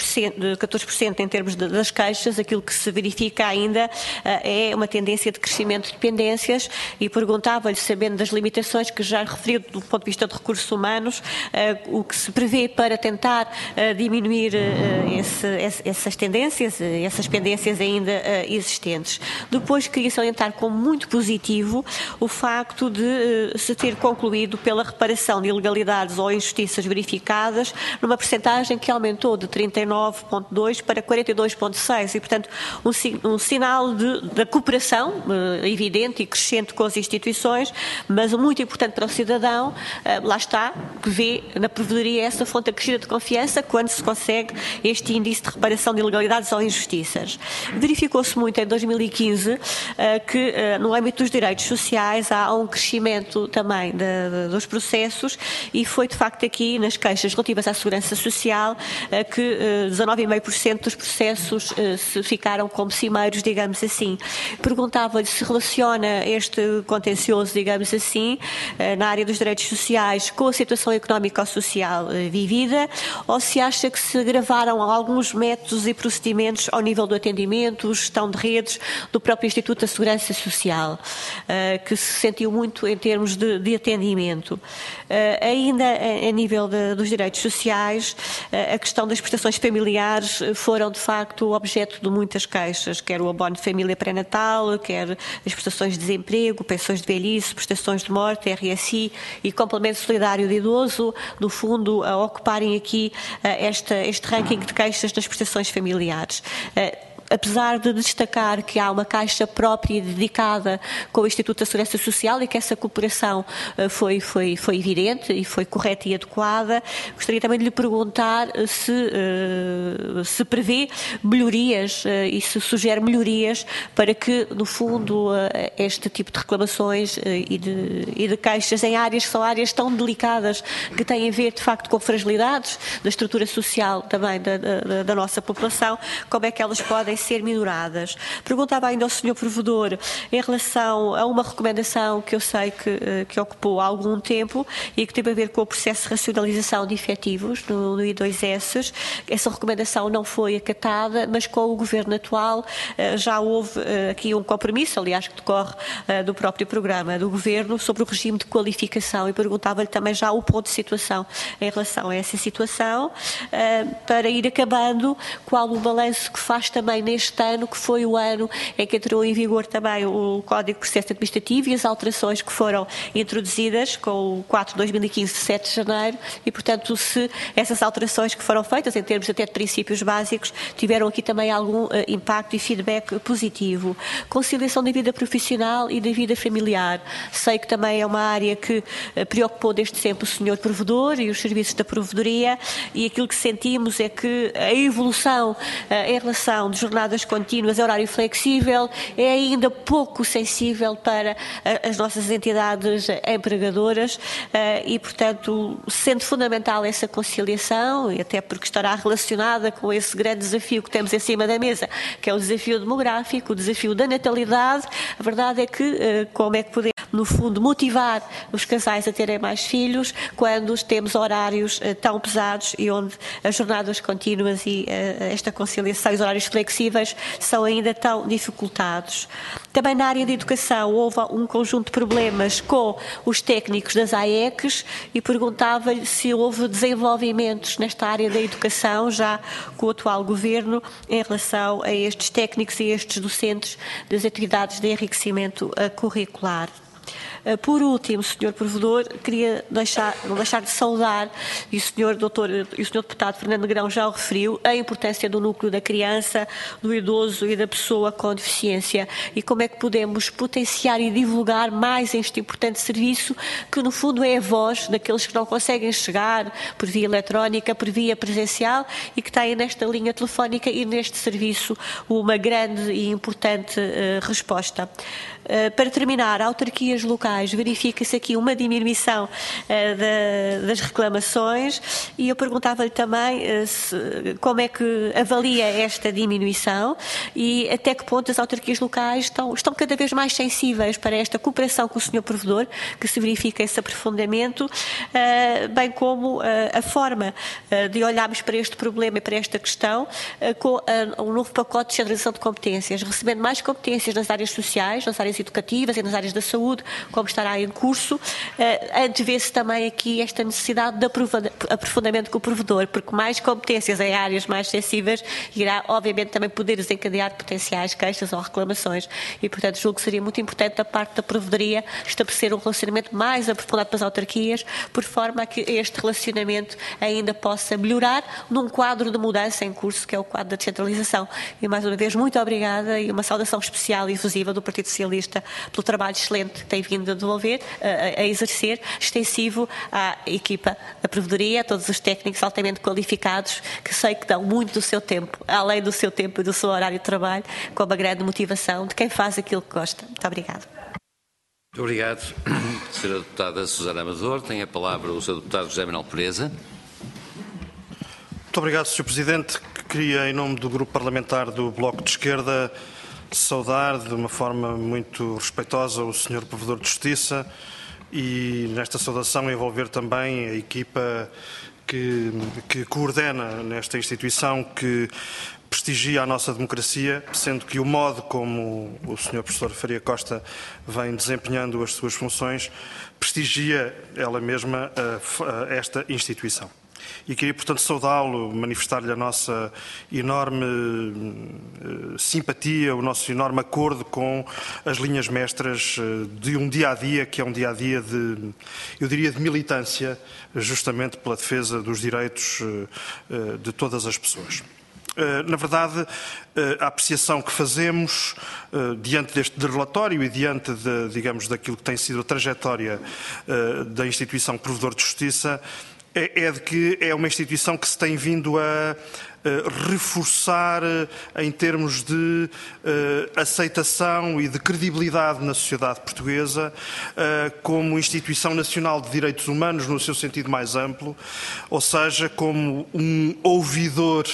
14% em termos das queixas, aquilo que se verifica ainda é uma tendência de crescimento de dependências e perguntava-lhe, sabendo das limitações que já referiu do ponto de vista de recursos humanos, o que se prevê para tentar diminuir essas tendências, essas pendências ainda existentes. Depois queria salientar como muito positivo o facto de se ter concluído pela reparação de ilegalidades ou injustiças verificadas numa percentagem que aumentou de 39,2% para 42,6% e, portanto, um sinal da cooperação evidente e crescente com as instituições, mas muito importante para o cidadão, lá está, que vê na provedoria essa fonte acrescida de confiança quando se consegue este índice de reparação de ilegalidades ou injustiças. Verificou-se muito em 2015 que no âmbito dos direitos sociais há um crescimento também dos processos e foi de facto aqui nas queixas relativas à segurança social que 19,5% dos processos se ficaram como cimeiros, digamos assim. Perguntava-lhe se relaciona este contencioso, digamos assim, na área dos direitos sociais com a situação económica ou social vivida ou se acha que se agravaram alguns métodos e procedimentos ao nível do atendimento, gestão de redes, do próprio Instituto da Segurança Social, que se sentiu muito em termos de atendimento. Ainda a nível dos direitos sociais, a questão das prestações familiares foram de facto objeto de muitas queixas, quer o abono de família pré-natal, quer as prestações de desemprego, pensões de velhice, prestações de morte, RSI e complemento solidário de idoso, no fundo a ocuparem aqui este ranking de queixas das prestações familiares. Apesar de destacar que há uma caixa própria dedicada com o Instituto da Segurança Social e que essa cooperação foi evidente e foi correta e adequada, gostaria também de lhe perguntar se prevê melhorias e se sugere melhorias para que, no fundo, este tipo de reclamações e de queixas em áreas que são áreas tão delicadas que têm a ver, de facto, com fragilidades da estrutura social também da nossa população, como é que elas podem ser minoradas. Perguntava ainda ao Sr. Provedor em relação a uma recomendação que eu sei que ocupou há algum tempo e que teve a ver com o processo de racionalização de efetivos no I2S. Essa recomendação não foi acatada, mas com o Governo atual já houve aqui um compromisso, aliás, que decorre do próprio programa do Governo sobre o regime de qualificação e perguntava-lhe também já o ponto de situação em relação a essa situação para ir acabando, qual o balanço que faz também neste ano, que foi o ano em que entrou em vigor também o Código de Processo Administrativo e as alterações que foram introduzidas com o 4 de 2015 de 7 de janeiro e, portanto, se essas alterações que foram feitas em termos até de princípios básicos tiveram aqui também algum impacto e feedback positivo. Conciliação da vida profissional e da vida familiar. Sei que também é uma área que preocupou desde sempre o Sr. Provedor e os serviços da Provedoria e aquilo que sentimos é que a evolução em relação dos jornadas contínuas, horário flexível, é ainda pouco sensível para as nossas entidades empregadoras e, portanto, sendo fundamental essa conciliação, e até porque estará relacionada com esse grande desafio que temos em cima da mesa, que é o desafio demográfico, o desafio da natalidade, a verdade é que como é que podemos, no fundo, motivar os casais a terem mais filhos quando temos horários tão pesados e onde as jornadas contínuas e esta conciliação e os horários flexíveis são ainda tão dificultados. Também na área da educação houve um conjunto de problemas com os técnicos das AECs e perguntava-lhe se houve desenvolvimentos nesta área da educação já com o atual Governo em relação a estes técnicos e estes docentes das atividades de enriquecimento curricular. Por último, Sr. Provedor, queria não deixar de saudar, e o Sr. Deputado Fernando Negrão já o referiu, a importância do núcleo da criança, do idoso e da pessoa com deficiência e como é que podemos potenciar e divulgar mais este importante serviço que, no fundo, é a voz daqueles que não conseguem chegar por via eletrónica, por via presencial e que têm nesta linha telefónica e neste serviço uma grande e importante resposta. Para terminar, autarquias locais, verifica-se aqui uma diminuição das reclamações e eu perguntava-lhe também como é que avalia esta diminuição e até que ponto as autarquias locais estão cada vez mais sensíveis para esta cooperação com o Sr. Provedor, que se verifica esse aprofundamento, bem como a forma de olharmos para este problema e para esta questão com um novo pacote de centralização de competências, recebendo mais competências nas áreas sociais, nas áreas educativas e nas áreas da saúde, como estará em curso. Antevê-se também aqui esta necessidade de aprofundamento com o provedor, porque mais competências em áreas mais sensíveis irá, obviamente, também poder desencadear potenciais queixas ou reclamações e, portanto, julgo que seria muito importante da parte da provedoria estabelecer um relacionamento mais aprofundado com as autarquias, por forma a que este relacionamento ainda possa melhorar num quadro de mudança em curso, que é o quadro da descentralização. E, mais uma vez, muito obrigada e uma saudação especial e efusiva do Partido Socialista pelo trabalho excelente que tem vindo a desenvolver, a exercer, extensivo à equipa da Provedoria, a todos os técnicos altamente qualificados, que sei que dão muito do seu tempo, além do seu tempo e do seu horário de trabalho, com uma grande motivação de quem faz aquilo que gosta. Muito obrigada. Muito obrigado, Sra. Deputada Susana Amador. Tem a palavra o Sr. Deputado José Manuel Pereza. Muito obrigado, Sr. Presidente. Queria, em nome do Grupo Parlamentar do Bloco de Esquerda, saudar de uma forma muito respeitosa o Sr. Provedor de Justiça e nesta saudação envolver também a equipa que coordena nesta instituição que prestigia a nossa democracia, sendo que o modo como o Sr. Professor Faria Costa vem desempenhando as suas funções prestigia ela mesma esta instituição. E queria, portanto, saudá-lo, manifestar-lhe a nossa enorme simpatia, o nosso enorme acordo com as linhas mestras de um dia-a-dia, que é um dia-a-dia de, eu diria, de militância, justamente pela defesa dos direitos de todas as pessoas. Na verdade, a apreciação que fazemos diante deste relatório e diante, digamos, daquilo que tem sido a trajetória da instituição Provedor de Justiça é de que é uma instituição que se tem vindo a reforçar em termos de aceitação e de credibilidade na sociedade portuguesa como instituição nacional de direitos humanos no seu sentido mais amplo, ou seja, como um ouvidor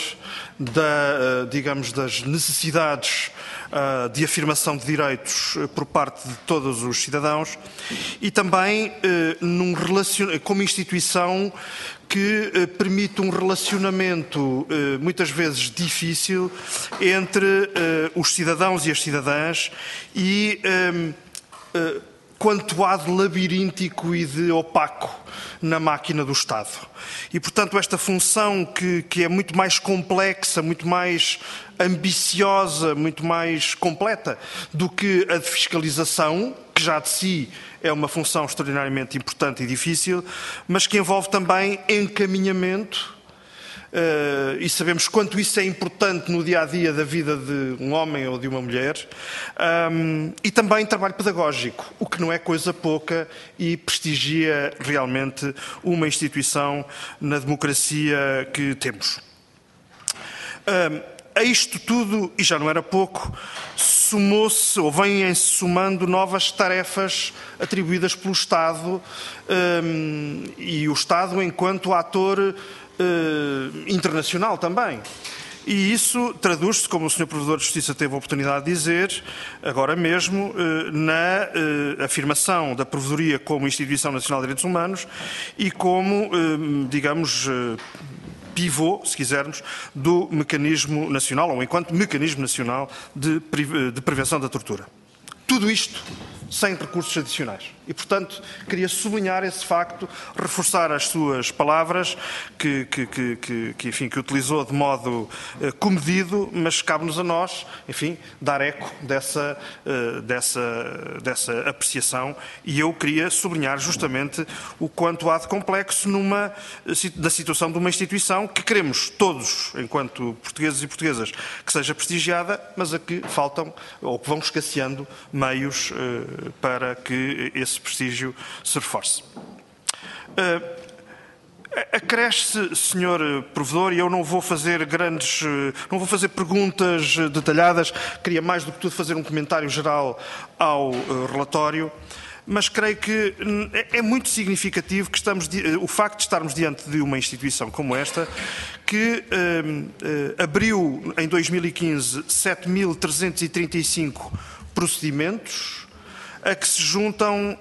digamos, das necessidades de afirmação de direitos por parte de todos os cidadãos e também como instituição que permite um relacionamento muitas vezes difícil entre os cidadãos e as cidadãs e quanto há de labiríntico e de opaco na máquina do Estado. E, portanto, esta função que é muito mais complexa, muito mais ambiciosa, muito mais completa do que a de fiscalização, que já de si é uma função extraordinariamente importante e difícil, mas que envolve também encaminhamento, e sabemos quanto isso é importante no dia-a-dia da vida de um homem ou de uma mulher, e também trabalho pedagógico, o que não é coisa pouca e prestigia realmente uma instituição na democracia que temos. A isto tudo, e já não era pouco, somou-se ou vêm-se somando novas tarefas atribuídas pelo Estado, e o Estado enquanto ator internacional também. E isso traduz-se, como o Sr. Provedor de Justiça teve a oportunidade de dizer, agora mesmo, na afirmação da Provedoria como Instituição Nacional de Direitos Humanos e como, digamos, pivô, se quisermos, do mecanismo nacional, ou enquanto mecanismo nacional de prevenção da tortura. Tudo isto sem recursos adicionais. E, portanto, queria sublinhar esse facto, reforçar as suas palavras, que utilizou de modo comedido, mas cabe-nos a nós, enfim, dar eco dessa apreciação. E eu queria sublinhar justamente o quanto há de complexo da situação de uma instituição que queremos todos, enquanto portugueses e portuguesas, que seja prestigiada, mas a que faltam, ou que vão escasseando, meios para que esse prestígio se reforce. Acresce, Sr. Provedor, e eu não vou fazer perguntas detalhadas, queria mais do que tudo fazer um comentário geral ao relatório, mas creio que é muito significativo que o facto de estarmos diante de uma instituição como esta, que abriu em 2015 7.335 procedimentos, a que se juntam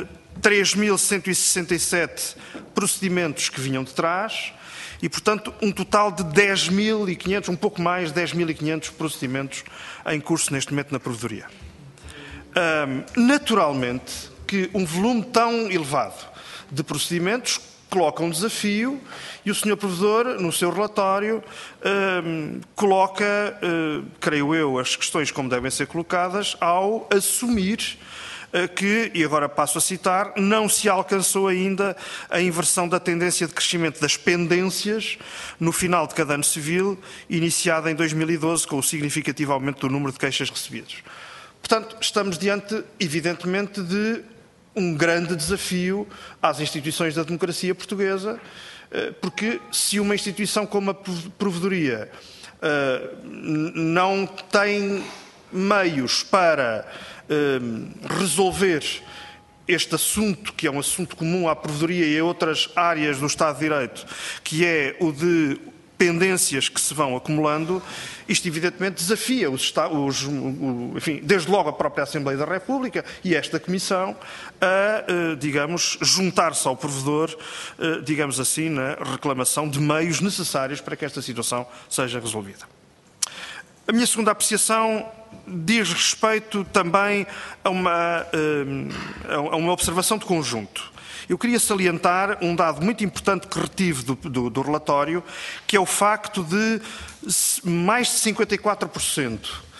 3.167 procedimentos que vinham de trás e, portanto, um total de 10.500, um pouco mais de 10.500 procedimentos em curso neste momento na Provedoria. Naturalmente que um volume tão elevado de procedimentos coloca um desafio e o Sr. Provedor, no seu relatório, coloca, creio eu, as questões como devem ser colocadas ao assumir que, e agora passo a citar, não se alcançou ainda a inversão da tendência de crescimento das pendências no final de cada ano civil, iniciada em 2012, com o significativo aumento do número de queixas recebidas. Portanto, estamos diante, evidentemente, de um grande desafio às instituições da democracia portuguesa, porque se uma instituição como a Provedoria não tem meios para resolver este assunto, que é um assunto comum à Provedoria e a outras áreas do Estado de Direito, que é o de pendências que se vão acumulando, isto evidentemente desafia enfim, desde logo a própria Assembleia da República e esta Comissão a, digamos, juntar-se ao Provedor, digamos assim, na reclamação de meios necessários para que esta situação seja resolvida. A minha segunda apreciação diz respeito também a uma observação de conjunto. Eu queria salientar um dado muito importante que retive do relatório, que é o facto de mais de 54%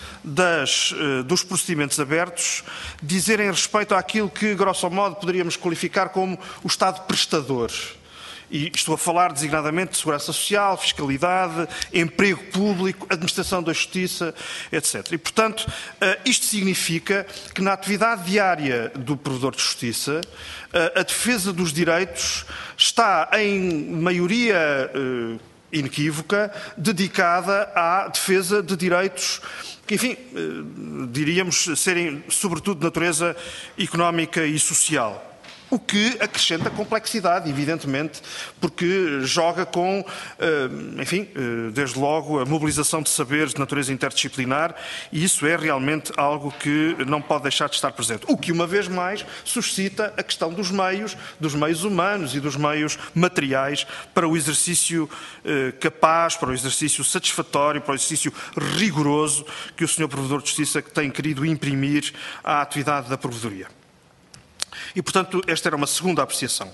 dos procedimentos abertos dizerem respeito àquilo que, grosso modo, poderíamos qualificar como o Estado prestador. E estou a falar designadamente de segurança social, fiscalidade, emprego público, administração da justiça, etc. E, portanto, isto significa que na atividade diária do Provedor de Justiça, a defesa dos direitos está, em maioria inequívoca, dedicada à defesa de direitos que, enfim, diríamos serem, sobretudo, de natureza económica e social. O que acrescenta complexidade, evidentemente, porque joga com, enfim, desde logo, a mobilização de saberes de natureza interdisciplinar, e isso é realmente algo que não pode deixar de estar presente. O que, uma vez mais, suscita a questão dos meios humanos e dos meios materiais para o exercício capaz, para o exercício satisfatório, para o exercício rigoroso que o Sr. Provedor de Justiça tem querido imprimir à atividade da Provedoria. E, portanto, esta era uma segunda apreciação.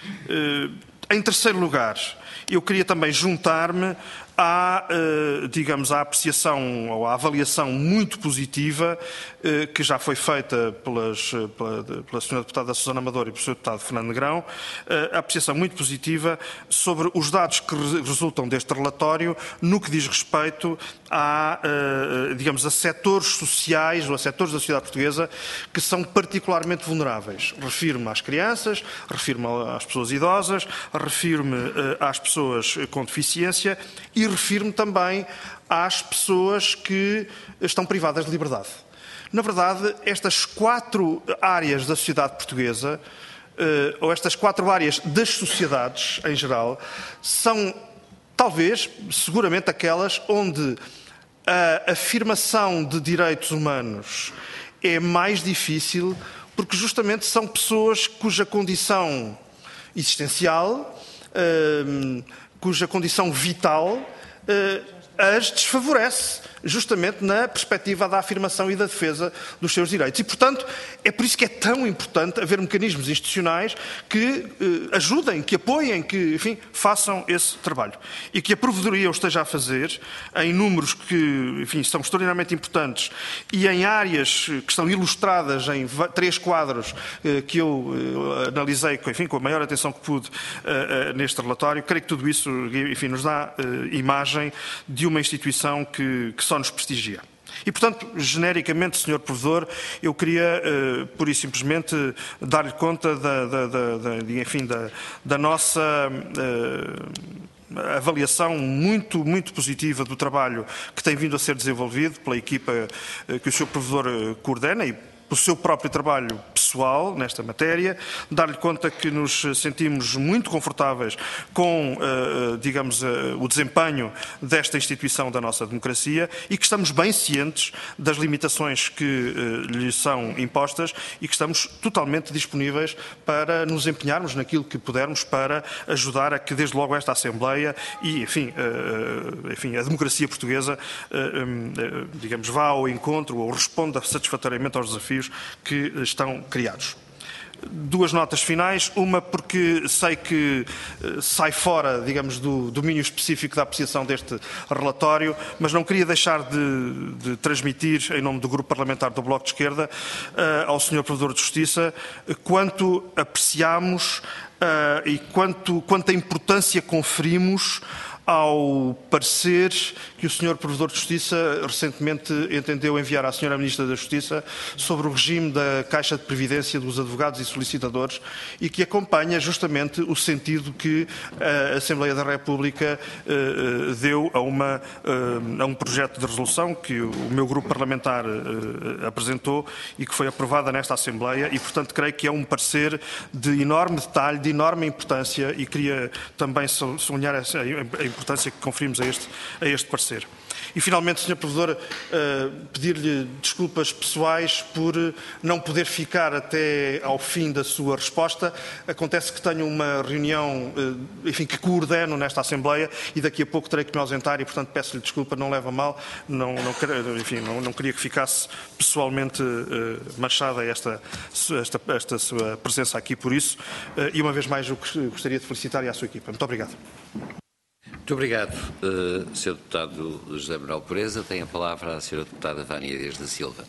Em terceiro lugar, eu queria também juntar-me digamos, à apreciação ou à avaliação muito positiva que já foi feita pela Sra. Deputada Susana Amador e pelo Sr. Deputado Fernando Negrão, a apreciação muito positiva sobre os dados que resultam deste relatório no que diz respeito digamos, a setores sociais ou a setores da sociedade portuguesa que são particularmente vulneráveis. Refiro-me às crianças, refiro-me às pessoas idosas, refiro-me às pessoas com deficiência e refiro-me também às pessoas que estão privadas de liberdade. Na verdade, estas 4 áreas da sociedade portuguesa, ou estas 4 áreas das sociedades em geral, são talvez, seguramente, aquelas onde a afirmação de direitos humanos é mais difícil, porque justamente são pessoas cuja condição existencial, cuja condição vital as desfavorece, justamente na perspectiva da afirmação e da defesa dos seus direitos. E, portanto, é por isso que é tão importante haver mecanismos institucionais que ajudem, que apoiem, que, enfim, façam esse trabalho. E que a Provedoria o esteja a fazer em números que, enfim, são extraordinariamente importantes e em áreas que estão ilustradas em 3 quadros que eu analisei, enfim, com a maior atenção que pude neste relatório. Creio que tudo isso, enfim, nos dá imagem de uma instituição que só nos prestigia. E, portanto, genericamente, Sr. Provedor, eu queria, pura e simplesmente, dar-lhe conta da nossa avaliação muito positiva do trabalho que tem vindo a ser desenvolvido pela equipa que o Sr. Provedor coordena e pelo seu próprio trabalho pessoal nesta matéria, dar-lhe conta que nos sentimos muito confortáveis com, digamos, o desempenho desta instituição da nossa democracia e que estamos bem cientes das limitações que lhe são impostas e que estamos totalmente disponíveis para nos empenharmos naquilo que pudermos para ajudar a que, desde logo, esta Assembleia e, enfim, a democracia portuguesa, digamos, vá ao encontro ou responda satisfatoriamente aos desafios que estão criados. 2 notas finais, uma porque sei que sai fora, digamos, do domínio específico da apreciação deste relatório, mas não queria deixar de transmitir, em nome do Grupo Parlamentar do Bloco de Esquerda, ao Sr. Provedor de Justiça, quanto apreciamos e quanta importância conferimos ao parecer que o Sr. Provedor de Justiça recentemente entendeu enviar à Sra. Ministra da Justiça sobre o regime da Caixa de Previdência dos advogados e solicitadores e que acompanha justamente o sentido que a Assembleia da República deu a um projeto de resolução que o meu grupo parlamentar apresentou e que foi aprovada nesta Assembleia e, portanto, creio que é um parecer de enorme detalhe, de enorme importância e queria também sublinhar a importância que conferimos a este parecer. E, finalmente, Sr. Provedor, pedir-lhe desculpas pessoais por não poder ficar até ao fim da sua resposta. Acontece que tenho uma reunião, enfim, que coordeno nesta Assembleia e daqui a pouco terei que me ausentar e, portanto, peço-lhe desculpa, não leva a mal, não queria que ficasse pessoalmente manchada esta sua presença aqui por isso. E, uma vez mais, eu gostaria de felicitar a sua equipa. Muito obrigado. Muito obrigado, Sr. Deputado José Manuel Pureza. Tem a palavra a Sra. Deputada Vânia Dias da Silva.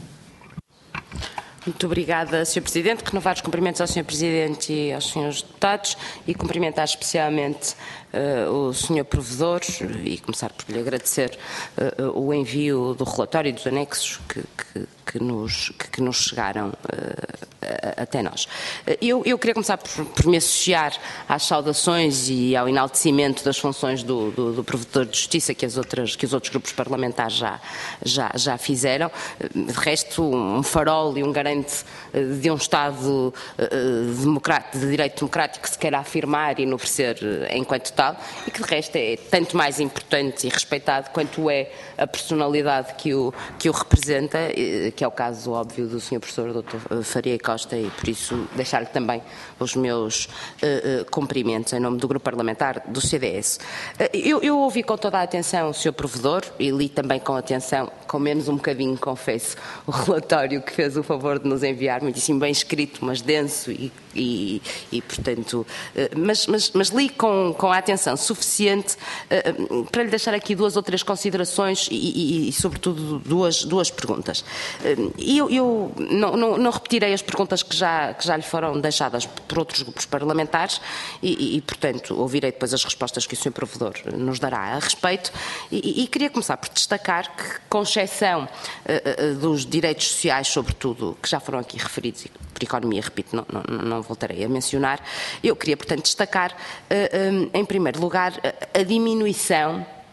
Muito obrigada, Sr. Presidente. Renovar os cumprimentos ao Sr. Presidente e aos Srs. Deputados e cumprimentar especialmente o Sr. Provedor e começar por lhe agradecer o envio do relatório e dos anexos que nos chegaram até nós. Eu queria começar por me associar às saudações e ao enaltecimento das funções do Provedor de Justiça que os outros grupos parlamentares já fizeram. De resto, um farol e um garante de um Estado de direito democrático que se queira afirmar e enobrecer enquanto tal, e que de resto é tanto mais importante e respeitado quanto é a personalidade que o representa, que é o caso óbvio do Sr. Professor Dr. Faria Costa, e por isso deixar-lhe também os meus cumprimentos em nome do Grupo Parlamentar do CDS. Eu ouvi com toda a atenção o Sr. Provedor e li também com atenção, com menos um bocadinho, confesso, o relatório que fez o favor de nos enviar, muitíssimo bem escrito, mas denso e portanto, mas li com a atenção suficiente para lhe deixar aqui 2 ou 3 considerações e sobretudo, duas perguntas. Eu não repetirei as perguntas que já lhe foram deixadas por outros grupos parlamentares e, portanto, ouvirei depois as respostas que o Sr. Provedor nos dará a respeito e queria começar por destacar que, com exceção dos direitos sociais, sobretudo, que já foram aqui referidos, e por economia, repito, não voltarei a mencionar, eu queria, portanto, destacar, em primeiro lugar, a diminuição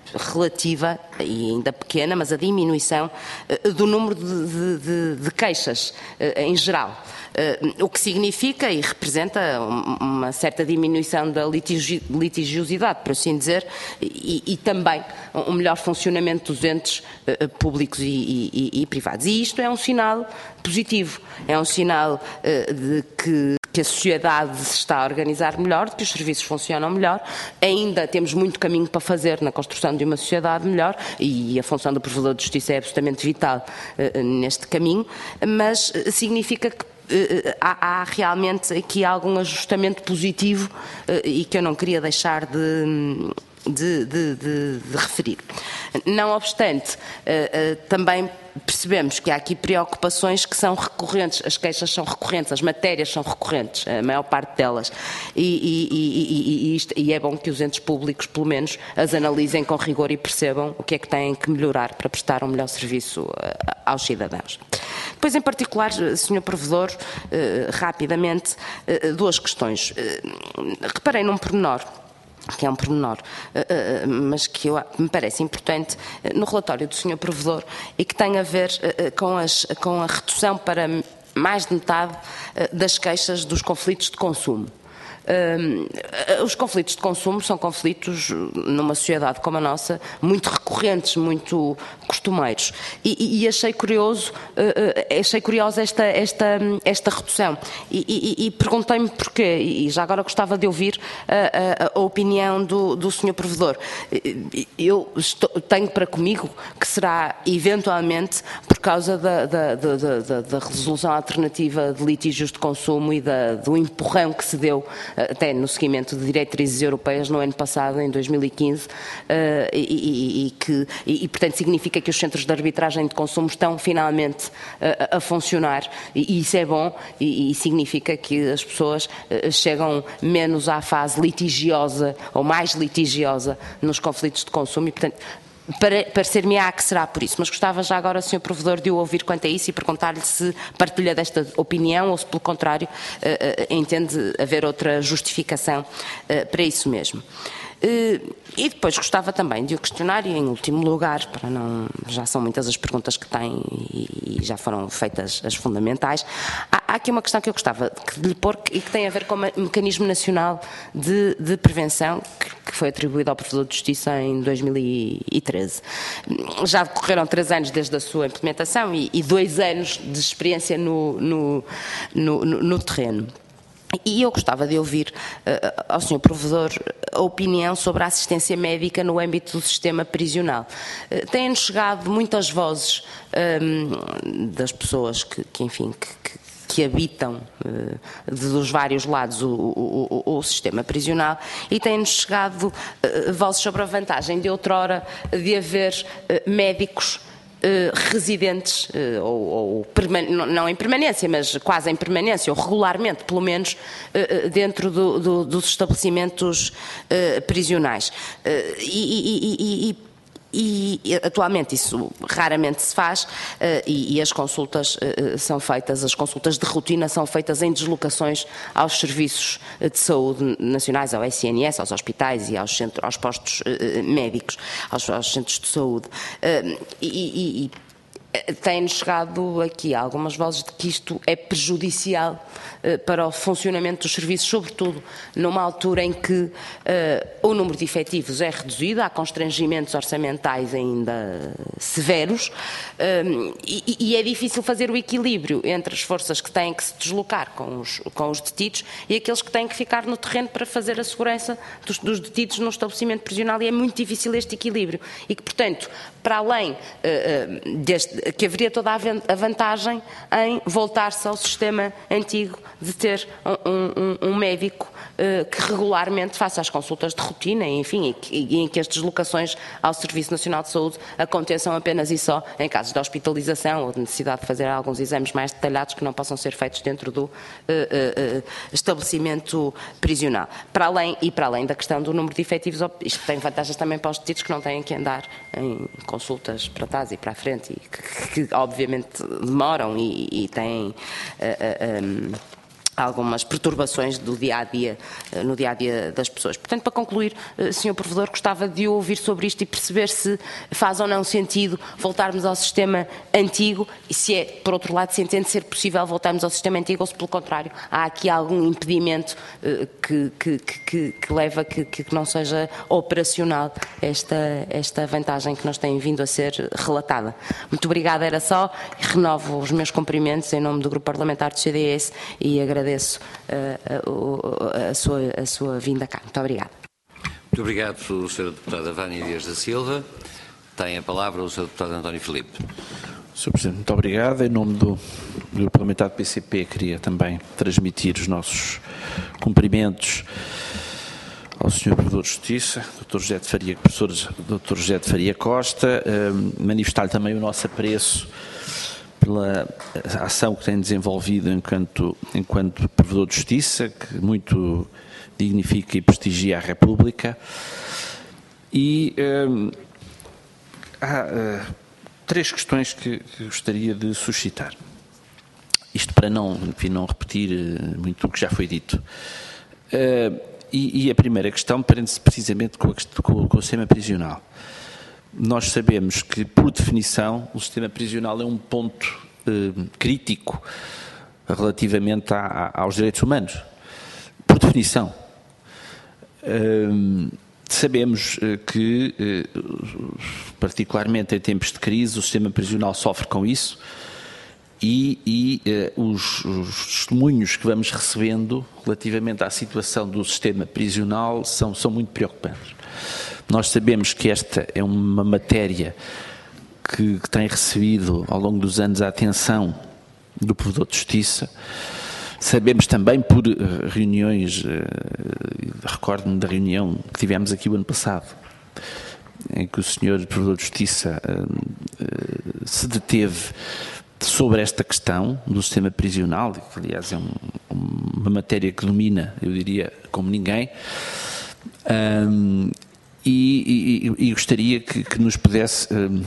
relativa, e ainda pequena, mas a diminuição do número de queixas em geral. O que significa e representa uma certa diminuição da litigiosidade, por assim dizer, e também um melhor funcionamento dos entes públicos e privados. E isto é um sinal positivo, é um sinal de que a sociedade se está a organizar melhor, de que os serviços funcionam melhor. Ainda temos muito caminho para fazer na construção de uma sociedade melhor, e a função do Provedor de Justiça é absolutamente vital neste caminho, mas significa que há realmente aqui algum ajustamento positivo e que eu não queria deixar de referir. Não obstante, também percebemos que há aqui preocupações que são recorrentes, as queixas são recorrentes, as matérias são recorrentes, a maior parte delas, e é bom que os entes públicos, pelo menos, as analisem com rigor e percebam o que é que têm que melhorar para prestar um melhor serviço aos cidadãos. Depois, em particular, Sr. Provedor, rapidamente, duas questões. Reparei num pormenor, que é um pormenor, mas que me parece importante no relatório do Sr. Provedor e que tem a ver com a redução para mais de metade das queixas dos conflitos de consumo. Os conflitos de consumo são conflitos, numa sociedade como a nossa, muito recorrentes, muito costumeiros. E achei curiosa esta redução. E perguntei-me porquê, e já agora gostava de ouvir a opinião do Sr. Provedor. Eu tenho para comigo que será, eventualmente, por causa da resolução alternativa de litígios de consumo e do empurrão que se deu até no seguimento de diretrizes europeias no ano passado, em 2015, e portanto significa que os centros de arbitragem de consumo estão finalmente a funcionar, e isso é bom, e significa que as pessoas chegam menos à fase litigiosa ou mais litigiosa nos conflitos de consumo, e portanto parecer-me-á que será por isso, mas gostava já agora, Sr. Provedor, de o ouvir quanto a isso e perguntar-lhe se partilha desta opinião ou se, pelo contrário, entende haver outra justificação para isso mesmo. E depois gostava também de o questionar, e em último lugar, para não, já são muitas as perguntas que tem e já foram feitas as fundamentais, há aqui uma questão que eu gostava de lhe pôr e que tem a ver com o Mecanismo Nacional de Prevenção, que foi atribuído ao Provedor de Justiça em 2013. Já decorreram 3 anos desde a sua implementação e 2 anos de experiência no terreno. E eu gostava de ouvir ao Sr. Provedor a opinião sobre a assistência médica no âmbito do sistema prisional. Têm-nos chegado muitas vozes das pessoas que habitam dos vários lados o sistema prisional, e têm-nos chegado vozes sobre a vantagem de outrora de haver médicos residentes, não em permanência, mas quase em permanência, ou regularmente, pelo menos, dentro dos estabelecimentos prisionais. E atualmente isso raramente se faz, e as consultas são feitas, as consultas de rotina são feitas em deslocações aos serviços de saúde nacionais, ao SNS, aos hospitais e aos postos médicos, aos centros de saúde. Tem-nos chegado aqui algumas vozes de que isto é prejudicial para o funcionamento dos serviços, sobretudo numa altura em que o número de efetivos é reduzido, há constrangimentos orçamentais ainda severos, e é difícil fazer o equilíbrio entre as forças que têm que se deslocar com os detidos e aqueles que têm que ficar no terreno para fazer a segurança dos detidos no estabelecimento prisional, e é muito difícil este equilíbrio, e que, portanto, para além que haveria toda a vantagem em voltar-se ao sistema antigo de ter um médico que regularmente faça as consultas de rotina, enfim, e em que as deslocações ao Serviço Nacional de Saúde aconteçam apenas e só em casos de hospitalização ou de necessidade de fazer alguns exames mais detalhados que não possam ser feitos dentro do estabelecimento prisional. Para além da questão do número de efetivos, isto tem vantagens também para os detidos que não têm que andar em consultas para trás e para a frente, e que obviamente demoram e têm algumas perturbações do dia-a-dia, no dia-a-dia das pessoas. Portanto, para concluir, Sr. Provedor, gostava de ouvir sobre isto e perceber se faz ou não sentido voltarmos ao sistema antigo e se é, por outro lado, se entende ser possível voltarmos ao sistema antigo ou se, pelo contrário, há aqui algum impedimento que leva a que não seja operacional esta vantagem que nos tem vindo a ser relatada. Muito obrigada, era só. Renovo os meus cumprimentos em nome do Grupo Parlamentar do CDS e agradeço a sua vinda cá. Muito obrigada. Muito obrigado, Sra. Deputada Vânia Dias da Silva. Tem a palavra o Sr. Deputado António Filipe. Sr. Presidente, muito obrigado. Em nome do Grupo Parlamentar do PCP, queria também transmitir os nossos cumprimentos ao Sr. Provedor de Justiça, Dr. José de Faria, professor Dr. José de Faria Costa, manifestar-lhe também o nosso apreço pela ação que tem desenvolvido enquanto Provedor de Justiça, que muito dignifica e prestigia a República. E há três questões que gostaria de suscitar. Isto para não repetir muito o que já foi dito. E a primeira questão prende-se precisamente com o sistema prisional. Nós sabemos que, por definição, o sistema prisional é um ponto crítico relativamente aos direitos humanos. Por definição. Sabemos que, particularmente em tempos de crise, o sistema prisional sofre com isso e os testemunhos que vamos recebendo relativamente à situação do sistema prisional são muito preocupantes. Nós sabemos que esta é uma matéria que tem recebido ao longo dos anos a atenção do Provedor de Justiça. Sabemos também por reuniões, recordo-me da reunião que tivemos aqui o ano passado, em que o Sr. Provedor de Justiça se deteve sobre esta questão do sistema prisional, que aliás é uma matéria que domina, eu diria, como ninguém. E gostaria que nos pudesse,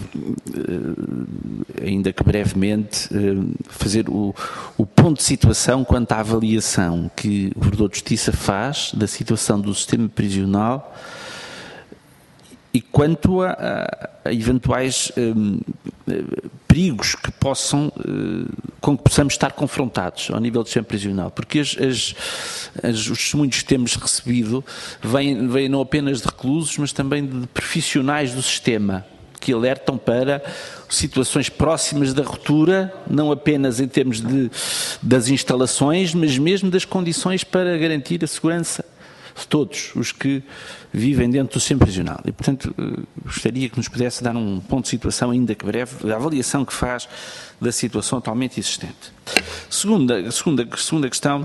ainda que brevemente, fazer o ponto de situação quanto à avaliação que o Provedor de Justiça faz da situação do sistema prisional e quanto a eventuais perigos que com que possamos estar confrontados ao nível do sistema prisional, porque os testemunhos que temos recebido vêm não apenas de reclusos, mas também de profissionais do sistema, que alertam para situações próximas da ruptura, não apenas em termos das instalações, mas mesmo das condições para garantir a segurança de todos os que vivem dentro do sistema prisional. E, portanto, gostaria que nos pudesse dar um ponto de situação, ainda que breve, da avaliação que faz da situação atualmente existente. Segunda questão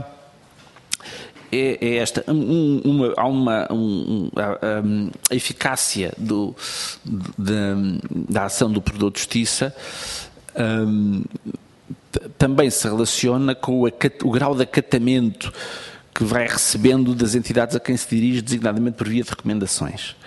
é esta. A eficácia da ação do Provedor de Justiça também se relaciona com o grau de acatamento que vai recebendo das entidades a quem se dirige, designadamente por via de recomendações.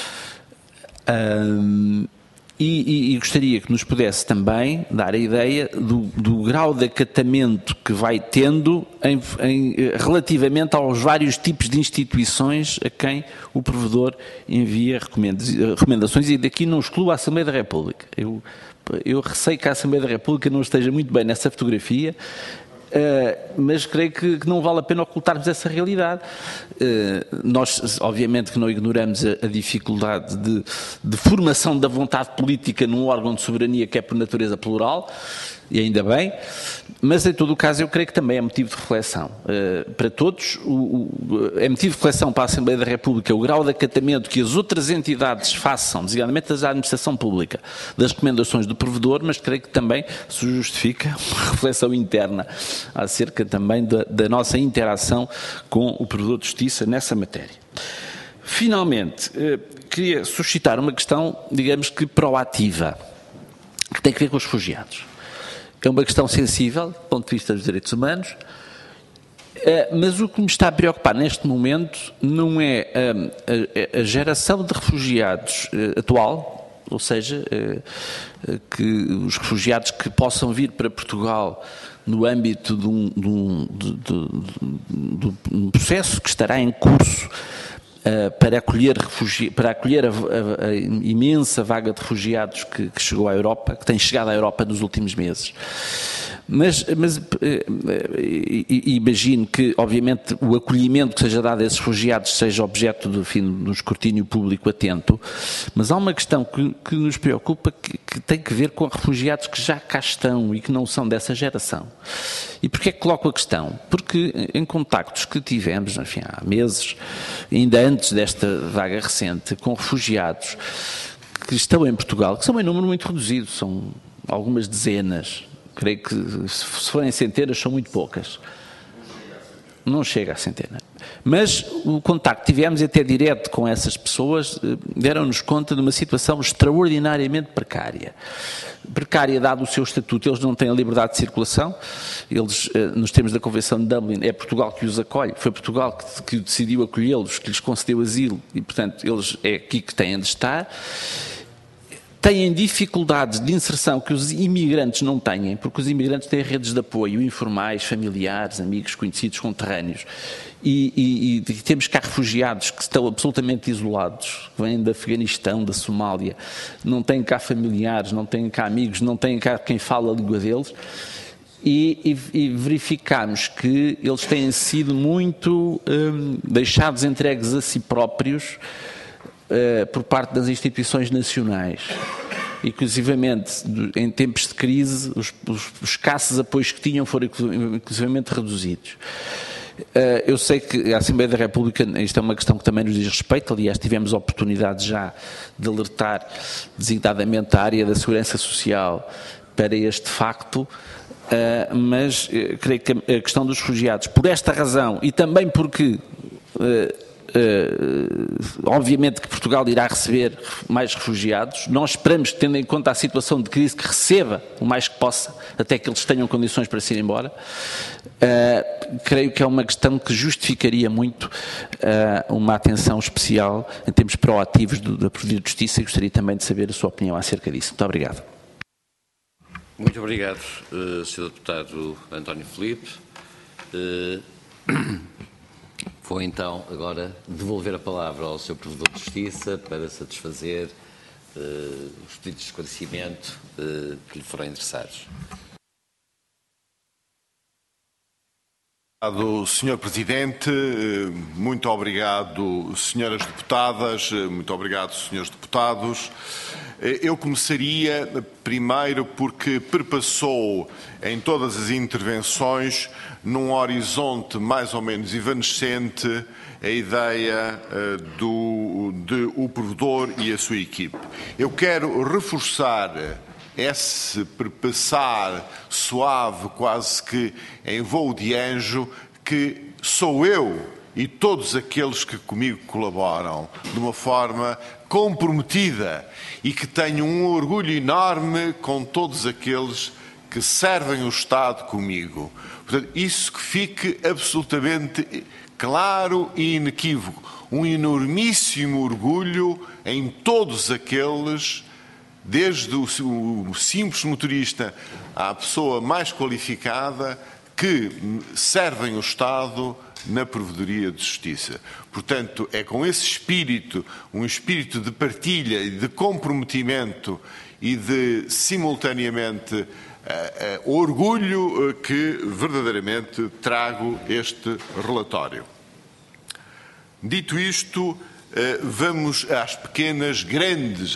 E gostaria que nos pudesse também dar a ideia do grau de acatamento que vai tendo relativamente aos vários tipos de instituições a quem o Provedor envia recomendações, e daqui não excluo a Assembleia da República. Eu receio que a Assembleia da República não esteja muito bem nessa fotografia, mas creio que não vale a pena ocultarmos essa realidade. Nós, obviamente, que não ignoramos a dificuldade de formação da vontade política num órgão de soberania que é por natureza plural, e ainda bem, mas em todo o caso eu creio que também é motivo de reflexão para todos, é motivo de reflexão para a Assembleia da República o grau de acatamento que as outras entidades façam, designadamente da administração pública, das recomendações do Provedor, mas creio que também se justifica uma reflexão interna acerca também da nossa interação com o Provedor de Justiça nessa matéria. Finalmente, queria suscitar uma questão, digamos que proativa, que tem a ver com os refugiados. É uma questão sensível, do ponto de vista dos direitos humanos, mas o que me está a preocupar neste momento não é a geração de refugiados atual, ou seja, que os refugiados que possam vir para Portugal no âmbito de um processo que estará em curso para acolher a imensa vaga de refugiados que chegou à Europa, que tem chegado à Europa nos últimos meses. Mas imagino que, obviamente, o acolhimento que seja dado a esses refugiados seja objeto de um escrutínio público atento, mas há uma questão que nos preocupa que tem que ver com refugiados que já cá estão e que não são dessa geração. E porquê é que coloco a questão? Porque em contactos que tivemos, enfim, há meses, ainda antes desta vaga recente, com refugiados que estão em Portugal, que são em número muito reduzido, são algumas dezenas, creio que se forem centenas são muito poucas. Não chega a centena. Mas o contacto que tivemos até direto com essas pessoas deram-nos conta de uma situação extraordinariamente precária. Precária dado o seu estatuto, eles não têm a liberdade de circulação, eles, nos termos da Convenção de Dublin, é Portugal que os acolhe, foi Portugal que decidiu acolhê-los, que lhes concedeu asilo e, portanto, eles é aqui que têm de estar. Têm dificuldades de inserção que os imigrantes não têm, porque os imigrantes têm redes de apoio informais, familiares, amigos, conhecidos, conterrâneos. E temos cá refugiados que estão absolutamente isolados, que vêm do Afeganistão, da Somália, não têm cá familiares, não têm cá amigos, não têm cá quem fala a língua deles. E verificamos que eles têm sido muito deixados entregues a si próprios por parte das instituições nacionais. Inclusivamente, em tempos de crise, os escassos apoios que tinham foram inclusivamente reduzidos. Eu sei que a Assembleia da República, isto é uma questão que também nos diz respeito, aliás tivemos a oportunidade já de alertar designadamente a área da segurança social para este facto, mas creio que a questão dos refugiados, por esta razão e também porque obviamente que Portugal irá receber mais refugiados, nós esperamos, tendo em conta a situação de crise, que receba o mais que possa, até que eles tenham condições para se ir embora. Creio que é uma questão que justificaria muito uma atenção especial em termos proativos da Procuradoria de Justiça, e gostaria também de saber a sua opinião acerca disso. Muito obrigado. Muito obrigado, Sr. Deputado António Filipe. Vou então agora devolver a palavra ao Sr. Provedor de Justiça para satisfazer os pedidos de esclarecimento que lhe foram endereçados. Obrigado, Sr. Presidente, muito obrigado, Senhoras Deputadas, muito obrigado, Senhores Deputados. Eu começaria primeiro porque perpassou em todas as intervenções, num horizonte mais ou menos evanescente, a ideia de o provedor e a sua equipe. Eu quero reforçar esse perpassar suave, quase que em voo de anjo, que sou eu e todos aqueles que comigo colaboram de uma forma comprometida e que tenho um orgulho enorme com todos aqueles que servem o Estado comigo. Portanto, isso que fique absolutamente claro e inequívoco. Um enormíssimo orgulho em todos aqueles, desde o simples motorista à pessoa mais qualificada, que servem o Estado na Provedoria de Justiça. Portanto, é com esse espírito, um espírito de partilha e de comprometimento e de, simultaneamente, orgulho que verdadeiramente trago este relatório. Dito isto, vamos às pequenas grandes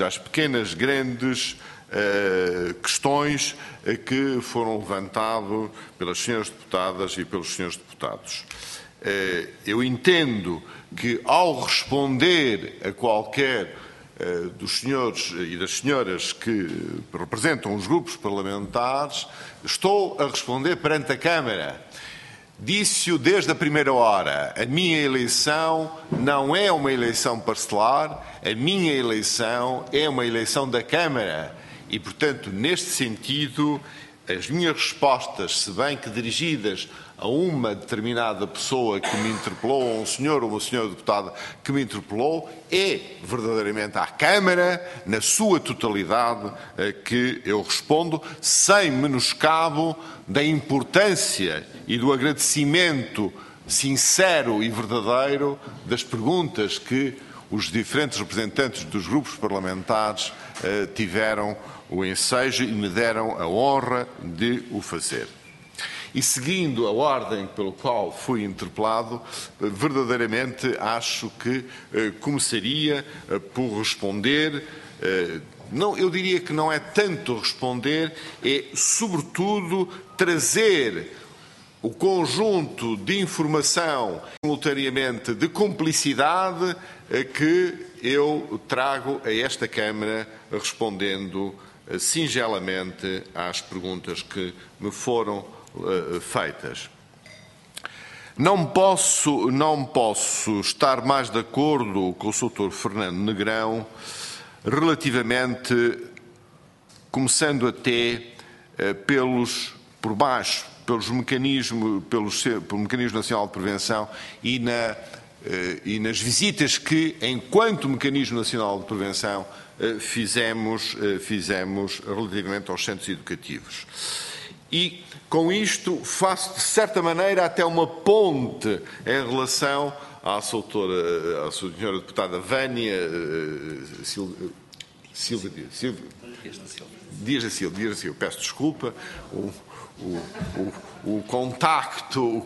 questões que foram levantadas pelas senhoras deputadas e pelos senhores deputados. Eu entendo que, ao responder a qualquer dos senhores e das senhoras que representam os grupos parlamentares, estou a responder perante a Câmara. Disse-o desde a primeira hora, a minha eleição não é uma eleição parcelar, a minha eleição é uma eleição da Câmara e, portanto, neste sentido, as minhas respostas, se bem que dirigidas a uma determinada pessoa que me interpelou, ou um senhor ou uma senhora deputada que me interpelou, é verdadeiramente à Câmara, na sua totalidade, que eu respondo, sem menoscabo da importância e do agradecimento sincero e verdadeiro das perguntas que os diferentes representantes dos grupos parlamentares tiveram o ensejo e me deram a honra de o fazer. E seguindo a ordem pela qual fui interpelado, verdadeiramente acho que começaria por responder. Não, eu diria que não é tanto responder, é sobretudo trazer o conjunto de informação, simultaneamente de cumplicidade, que eu trago a esta Câmara respondendo singelamente às perguntas que me foram feitas. Não posso estar mais de acordo com o Sr. Fernando Negrão relativamente, começando até por baixo, pelo Mecanismo Nacional de Prevenção e nas visitas que, enquanto Mecanismo Nacional de Prevenção, fizemos relativamente aos centros educativos. E, com isto, faço, de certa maneira, até uma ponte em relação à senhora deputada Vânia Dias da Silva, peço desculpa, o contacto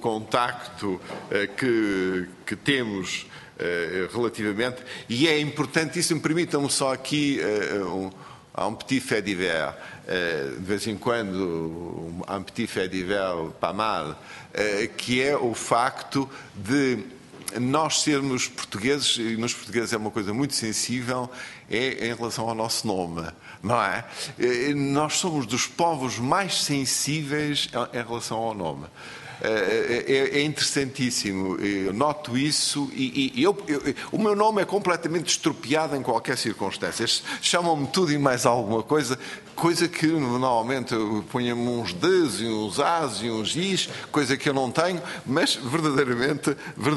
que temos relativamente, e é importantíssimo, permitam-me só aqui um petit fait divers, de vez em quando um petit fait divers pas mal, que é o facto de nós sermos portugueses, e nos portugueses é uma coisa muito sensível, é em relação ao nosso nome, não é? Nós somos dos povos mais sensíveis em relação ao nome. É interessantíssimo, eu noto isso e o meu nome é completamente estropiado em qualquer circunstância. Chamam-me tudo e mais alguma coisa que normalmente ponho-me uns Ds e uns As e uns Is, coisa que eu não tenho, mas verdadeiramente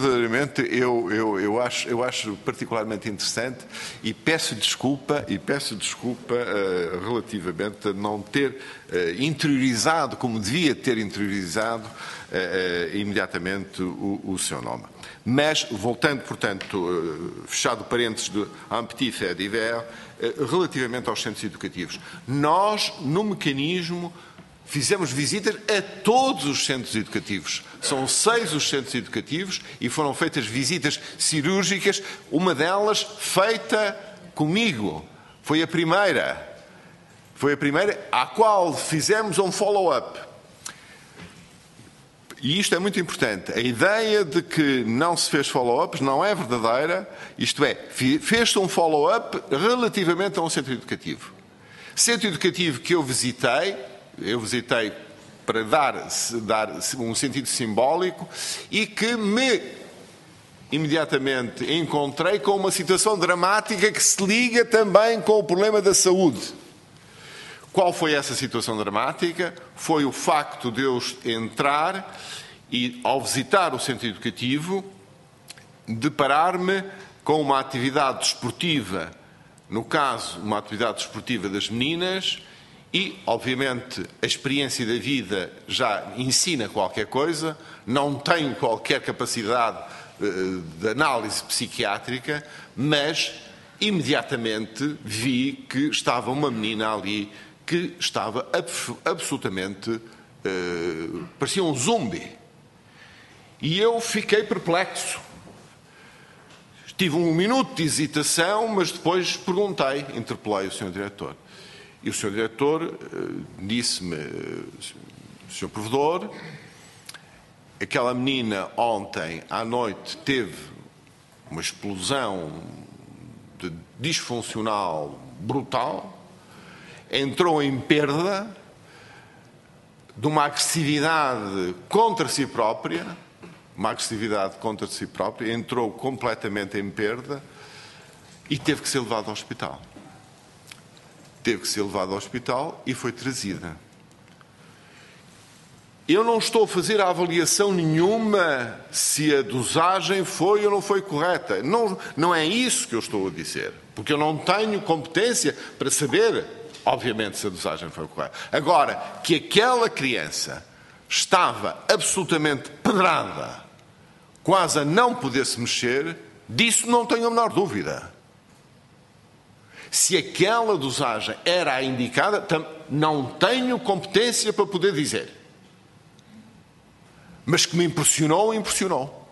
eu acho particularmente interessante e peço desculpa relativamente a não ter interiorizado como devia ter interiorizado imediatamente o seu nome. Mas, voltando, portanto, fechado parênteses de un petit fait divers, relativamente aos centros educativos. Nós, no mecanismo, fizemos visitas a todos os centros educativos. São 6 os centros educativos e foram feitas visitas cirúrgicas, uma delas feita comigo. Foi a primeira à qual fizemos um follow-up. E isto é muito importante. A ideia de que não se fez follow-ups não é verdadeira, isto é, fez-se um follow-up relativamente a um centro educativo. Centro educativo que eu visitei para dar um sentido simbólico e que me imediatamente encontrei com uma situação dramática que se liga também com o problema da saúde. Qual foi essa situação dramática? Foi o facto de eu entrar e, ao visitar o centro educativo, deparar-me com uma atividade desportiva, no caso, uma atividade desportiva das meninas, e, obviamente, a experiência da vida já ensina qualquer coisa, não tenho qualquer capacidade de análise psiquiátrica, mas imediatamente vi que estava uma menina ali que estava absolutamente, parecia um zumbi. E eu fiquei perplexo. Tive um minuto de hesitação, mas depois interpelei o Sr. Diretor. E o Sr. Diretor disse-me, Sr. Provedor, aquela menina ontem à noite teve uma explosão disfuncional brutal, entrou em perda de uma agressividade contra si própria, entrou completamente em perda e teve que ser levado ao hospital. E foi trazida. eu não estou a fazer a avaliação nenhuma se a dosagem foi ou não foi correta. Não é isso que eu estou a dizer. Porque eu não tenho competência para saber, obviamente, se a dosagem foi correta. Agora, que aquela criança estava absolutamente pedrada, quase a não poder se mexer, disso não tenho a menor dúvida. Se aquela dosagem era a indicada, não tenho competência para poder dizer. Mas que me impressionou, impressionou.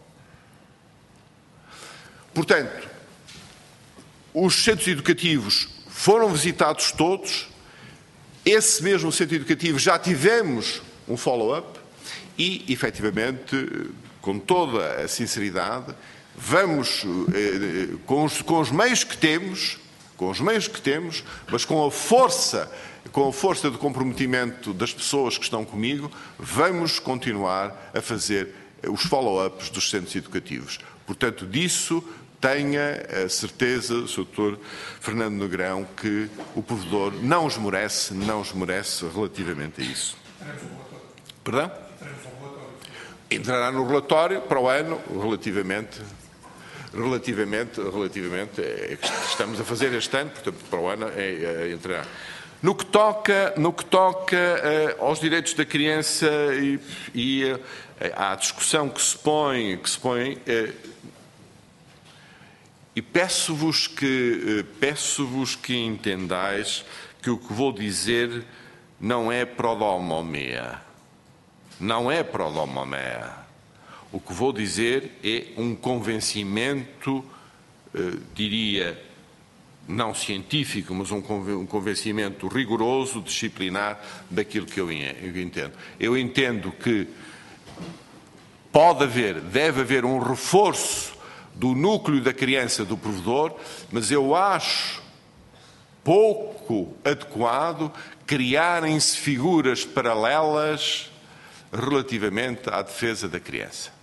Portanto, os centros educativos foram visitados todos. Esse mesmo centro educativo já tivemos um follow-up e, efetivamente, com toda a sinceridade, vamos, com os meios que temos, mas com a força de comprometimento das pessoas que estão comigo, vamos continuar a fazer os follow-ups dos centros educativos. Portanto, disso tenha a certeza, Sr. Dr. Fernando Negrão, que o provedor não esmorece relativamente a isso. Perdão? Entrará no relatório para o ano relativamente estamos a fazer este ano, portanto, para o ano entrará. No que toca aos direitos da criança e à discussão que se põe, e peço-vos que entendais que o que vou dizer não é prodomomia. Não é prodomomia. O que vou dizer é um convencimento, diria, não científico, mas um convencimento rigoroso, disciplinar daquilo que eu entendo. Eu entendo que deve haver um reforço do núcleo da criança do provedor, mas eu acho pouco adequado criarem-se figuras paralelas relativamente à defesa da criança.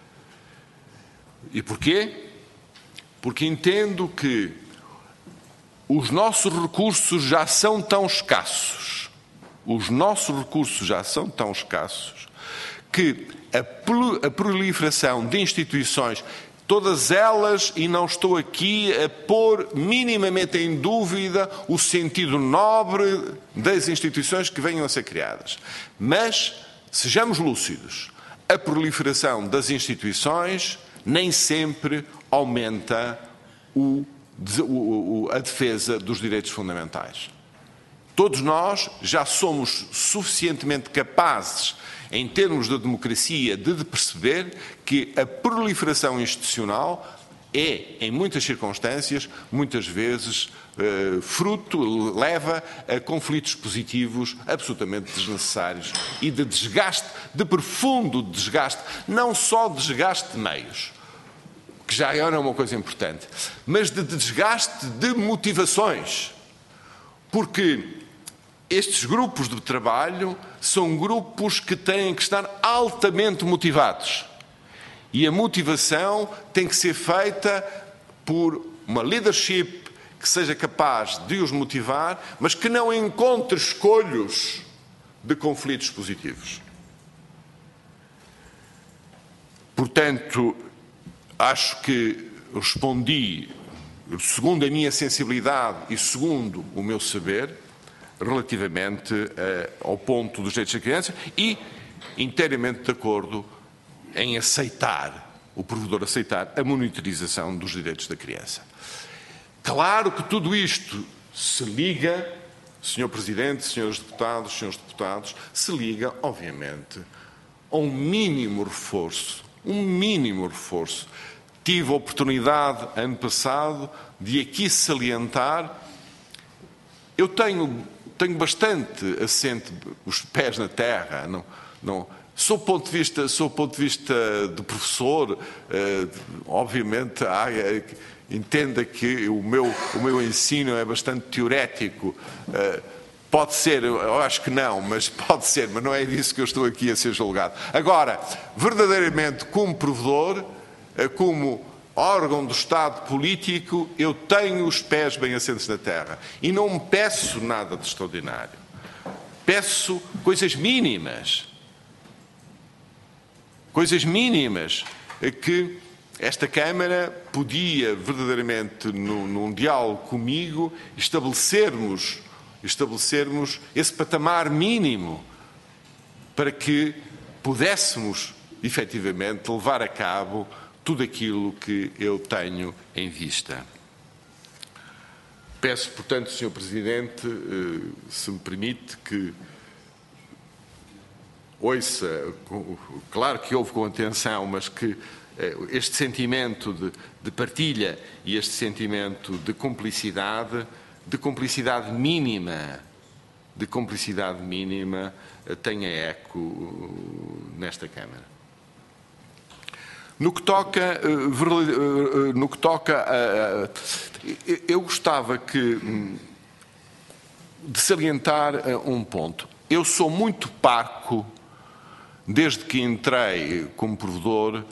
E porquê? Porque entendo que os nossos recursos já são tão escassos, que a proliferação de instituições, todas elas, e não estou aqui a pôr minimamente em dúvida o sentido nobre das instituições que venham a ser criadas, mas sejamos lúcidos, a proliferação das instituições nem sempre aumenta a defesa dos direitos fundamentais. Todos nós já somos suficientemente capazes, em termos de democracia, de perceber que a proliferação institucional é, em muitas circunstâncias, muitas vezes, leva a conflitos positivos absolutamente desnecessários e de desgaste, de profundo desgaste, não só desgaste de meios, que já era uma coisa importante, mas de desgaste de motivações, porque estes grupos de trabalho são grupos que têm que estar altamente motivados. E a motivação tem que ser feita por uma leadership que seja capaz de os motivar, mas que não encontre escolhos de conflitos positivos. Portanto, acho que respondi, segundo a minha sensibilidade e segundo o meu saber, relativamente ao ponto dos direitos da criança e inteiramente de acordo em o provedor aceitar a monitorização dos direitos da criança. Claro que tudo isto se liga, Sr. Presidente, Srs. Deputados, se liga, obviamente, a um mínimo reforço. Tive a oportunidade, ano passado, de aqui salientar. Eu tenho bastante assente os pés na terra, Sou ponto de vista de professor, obviamente, entenda que o meu ensino é bastante teorético. Pode ser, eu acho que não, mas pode ser, mas não é disso que eu estou aqui a ser julgado. Agora, verdadeiramente, como provedor, como órgão do Estado político, eu tenho os pés bem assentes na terra. E não me peço nada de extraordinário. Peço coisas mínimas. coisas mínimas que esta Câmara podia verdadeiramente, num diálogo comigo, estabelecermos esse patamar mínimo para que pudéssemos, efetivamente, levar a cabo tudo aquilo que eu tenho em vista. Peço, portanto, Sr. Presidente, se me permite, que ouça, claro que ouve com atenção, mas que este sentimento de partilha e este sentimento de cumplicidade mínima, tenha eco nesta Câmara. No que toca eu gostava de salientar um ponto. Eu sou muito parco, desde que entrei como provedor,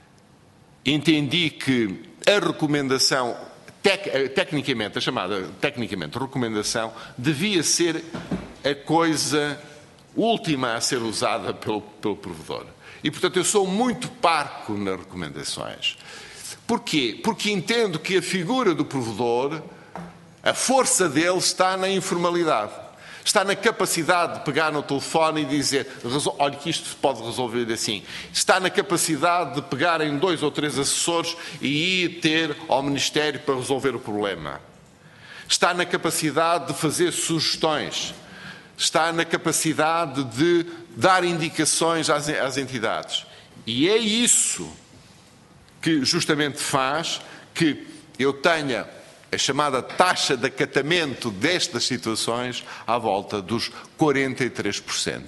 entendi que a recomendação, tecnicamente, a chamada tecnicamente recomendação, devia ser a coisa última a ser usada pelo provedor. E, portanto, eu sou muito parco nas recomendações. Porquê? Porque entendo que a figura do provedor, a força dele está na informalidade. Está na capacidade de pegar no telefone e dizer, olha que isto se pode resolver assim. Está na capacidade de pegar em 2 ou 3 assessores e ir ter ao Ministério para resolver o problema. Está na capacidade de fazer sugestões. Está na capacidade de dar indicações às entidades. E é isso que justamente faz que eu tenha a chamada taxa de acatamento destas situações à volta dos 43%.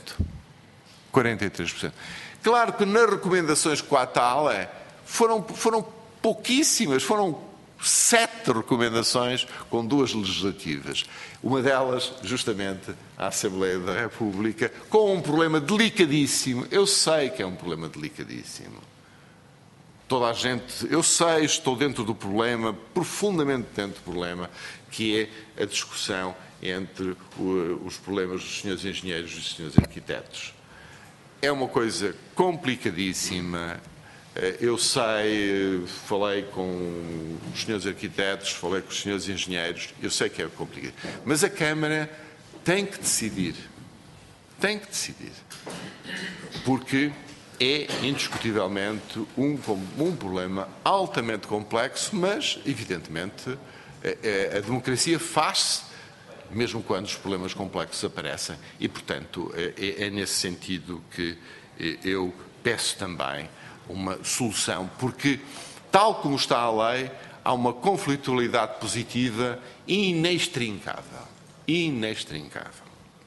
43%. Claro que nas recomendações com a tal foram pouquíssimas, foram 7 recomendações com 2 legislativas. Uma delas, justamente, a Assembleia da República, com um problema delicadíssimo. Eu sei que é um problema delicadíssimo. Toda a gente, eu sei, estou dentro do problema, profundamente dentro do problema, que é a discussão entre os problemas dos senhores engenheiros e dos senhores arquitetos. É uma coisa complicadíssima. Eu sei, falei com os senhores arquitetos, falei com os senhores engenheiros, eu sei que é complicado. Mas a Câmara tem que decidir. Tem que decidir. Porque é, indiscutivelmente, um problema altamente complexo, mas, evidentemente, a democracia faz-se mesmo quando os problemas complexos aparecem. E, portanto, é nesse sentido que eu peço também uma solução, porque, tal como está a lei, há uma conflitualidade positiva inextrincável. Inextrincável.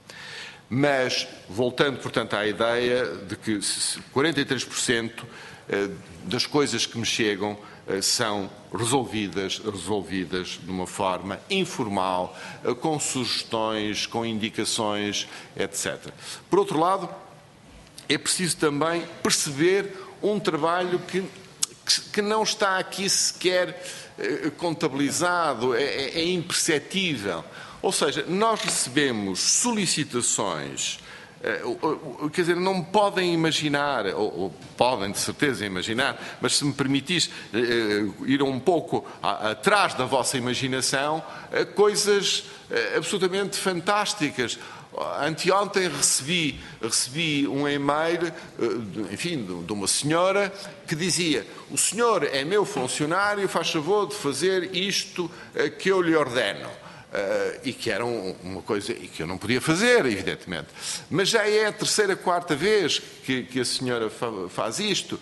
Mas, voltando, portanto, à ideia de que 43% das coisas que me chegam são resolvidas de uma forma informal, com sugestões, com indicações, etc. Por outro lado, é preciso também perceber um trabalho que não está aqui sequer contabilizado, é imperceptível. Ou seja, nós recebemos solicitações, quer dizer, não podem imaginar, ou podem de certeza imaginar, mas se me permitis ir um pouco atrás da vossa imaginação, coisas absolutamente fantásticas. Anteontem recebi um e-mail, enfim, de uma senhora que dizia: o senhor é meu funcionário, faz favor de fazer isto que eu lhe ordeno. E que era uma coisa que eu não podia fazer, evidentemente. Mas já é a 3ª, 4ª vez que a senhora faz isto.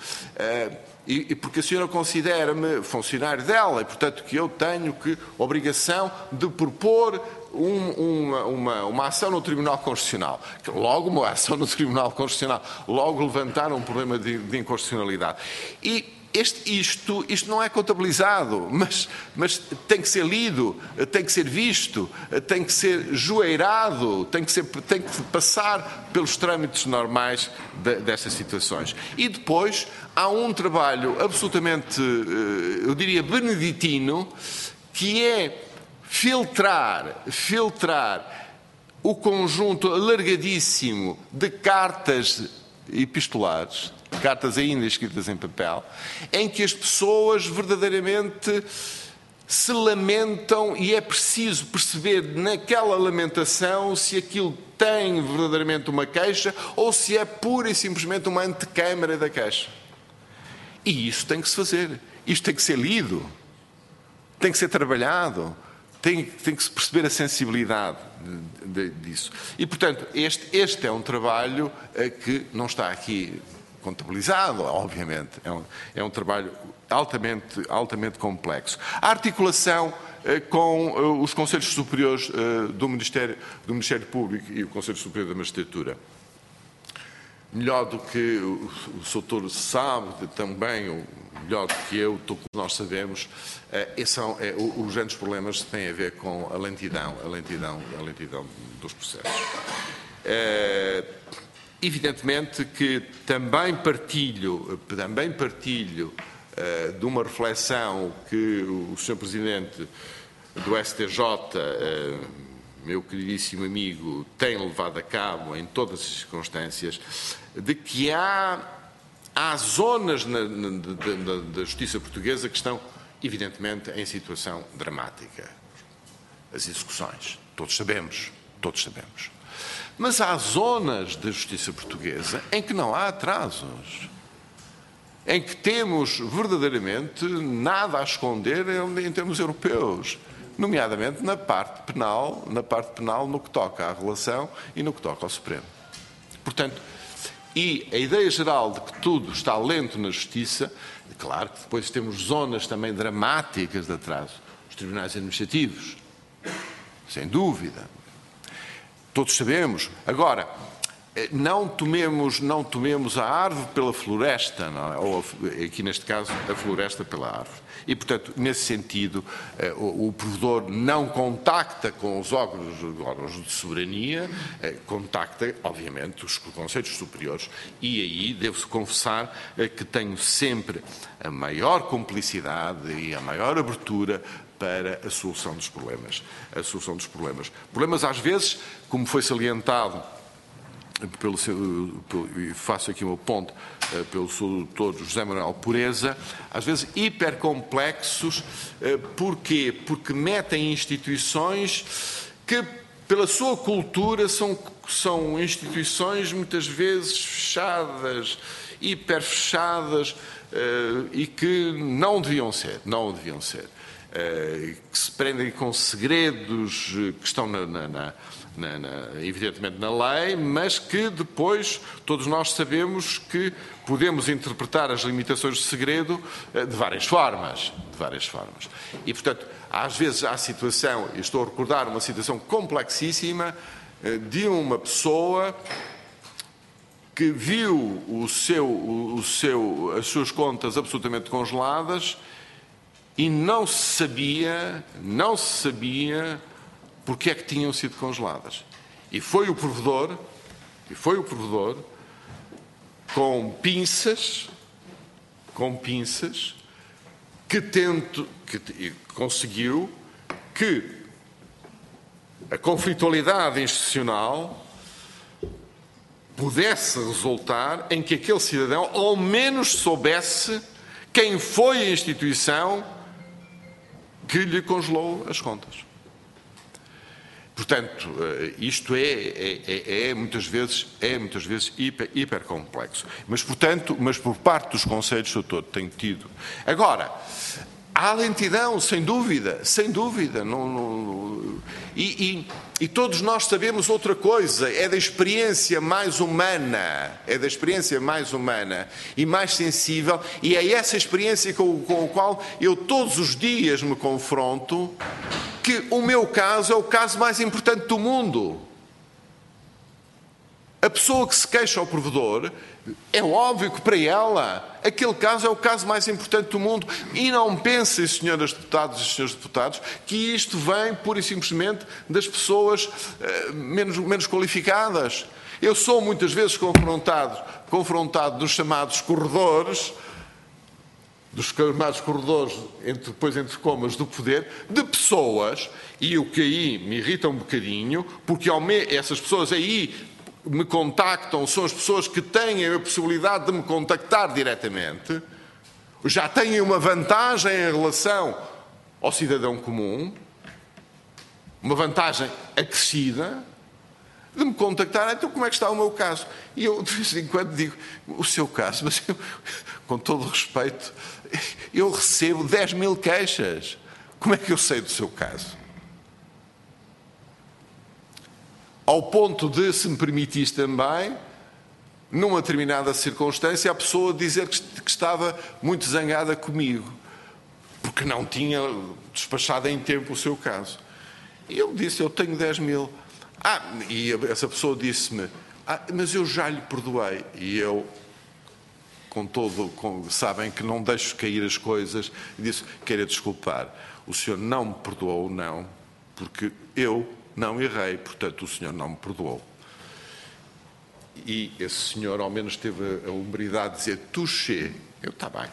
E porque a senhora considera-me funcionário dela, e portanto que eu tenho obrigação de propor uma ação no Tribunal Constitucional. Logo uma ação no Tribunal Constitucional, logo levantar um problema de inconstitucionalidade. E isto não é contabilizado, mas tem que ser lido, tem que ser visto, tem que ser joeirado, tem que passar pelos trâmites normais destas situações. E depois há um trabalho absolutamente, eu diria, beneditino, que é filtrar o conjunto alargadíssimo de cartas epistolares cartas ainda escritas em papel, em que as pessoas verdadeiramente se lamentam e é preciso perceber naquela lamentação se aquilo tem verdadeiramente uma queixa ou se é pura e simplesmente uma antecâmara da queixa. E isso tem que se fazer, isto tem que ser lido, tem que ser trabalhado, tem que se perceber a sensibilidade disso. E, portanto, este é um trabalho que não está aqui contabilizado, obviamente. É um trabalho altamente complexo. A articulação com os Conselhos Superiores do Ministério Público e o Conselho Superior da Magistratura. Melhor do que o Sr. sabe também, melhor do que eu, todos nós sabemos, os grandes problemas têm a ver com a lentidão dos processos. Evidentemente que também partilho de uma reflexão que o Sr. Presidente do STJ, meu queridíssimo amigo, tem levado a cabo em todas as circunstâncias, de que há zonas da justiça portuguesa que estão, evidentemente, em situação dramática. As execuções, todos sabemos. Mas há zonas da justiça portuguesa em que não há atrasos, em que temos verdadeiramente nada a esconder em termos europeus, nomeadamente na parte penal, no que toca à relação e no que toca ao Supremo. Portanto, e a ideia geral de que tudo está lento na justiça, claro que depois temos zonas também dramáticas de atraso. Os tribunais administrativos, sem dúvida. Todos sabemos. Agora, não tomemos a árvore pela floresta, não é? Ou aqui neste caso a floresta pela árvore. E, portanto, nesse sentido, o provedor não contacta com os órgãos de soberania, contacta, obviamente, os conselhos superiores. E aí devo-se confessar que tenho sempre a maior cumplicidade e a maior abertura para a solução dos problemas. Problemas, às vezes, como foi salientado, e faço aqui um ponto, pelo Dr. José Manuel Pureza, às vezes hipercomplexos. Porquê? Porque metem instituições que, pela sua cultura, são instituições muitas vezes fechadas, hiperfechadas, e que não deviam ser. Que se prendem com segredos que estão evidentemente na lei, mas que depois todos nós sabemos que podemos interpretar as limitações de segredo de várias formas. E, portanto, às vezes há situação, e estou a recordar uma situação complexíssima de uma pessoa que viu as suas contas absolutamente congeladas e não se sabia porque é que tinham sido congeladas. E foi o provedor com pinças que conseguiu que a conflitualidade institucional pudesse resultar em que aquele cidadão ao menos soubesse quem foi a instituição que lhe congelou as contas. Portanto, isto é muitas vezes hiper complexo. Mas por parte dos conselhos eu tenho tido. Agora, há lentidão, sem dúvida. E todos nós sabemos outra coisa, é da experiência mais humana e mais sensível, e é essa experiência com a qual eu todos os dias me confronto, que o meu caso é o caso mais importante do mundo. A pessoa que se queixa ao provedor, é óbvio que para ela aquele caso é o caso mais importante do mundo. E não pensem, senhoras deputadas e senhores deputados, que isto vem pura e simplesmente das pessoas menos qualificadas. Eu sou muitas vezes confrontado dos chamados corredores, entre comas do poder, de pessoas, e o que aí me irrita um bocadinho, porque essas pessoas aí me contactam são as pessoas que têm a possibilidade de me contactar diretamente, já têm uma vantagem em relação ao cidadão comum, uma vantagem acrescida, de me contactar. Então, como é que está o meu caso? E eu, de vez em quando, digo, o seu caso, mas eu, com todo o respeito, eu recebo 10.000 queixas. Como é que eu sei do seu caso? Ao ponto de, se me permitis também, numa determinada circunstância, a pessoa dizer que estava muito zangada comigo, porque não tinha despachado em tempo o seu caso. E eu disse, eu tenho 10.000. E essa pessoa disse-me, mas eu já lhe perdoei. E eu, sabem que não deixo cair as coisas, e disse, queira desculpar, o senhor não me perdoou, não, porque eu não errei, portanto o senhor não me perdoou. E esse senhor ao menos teve a humildade de dizer, touché, eu está bem.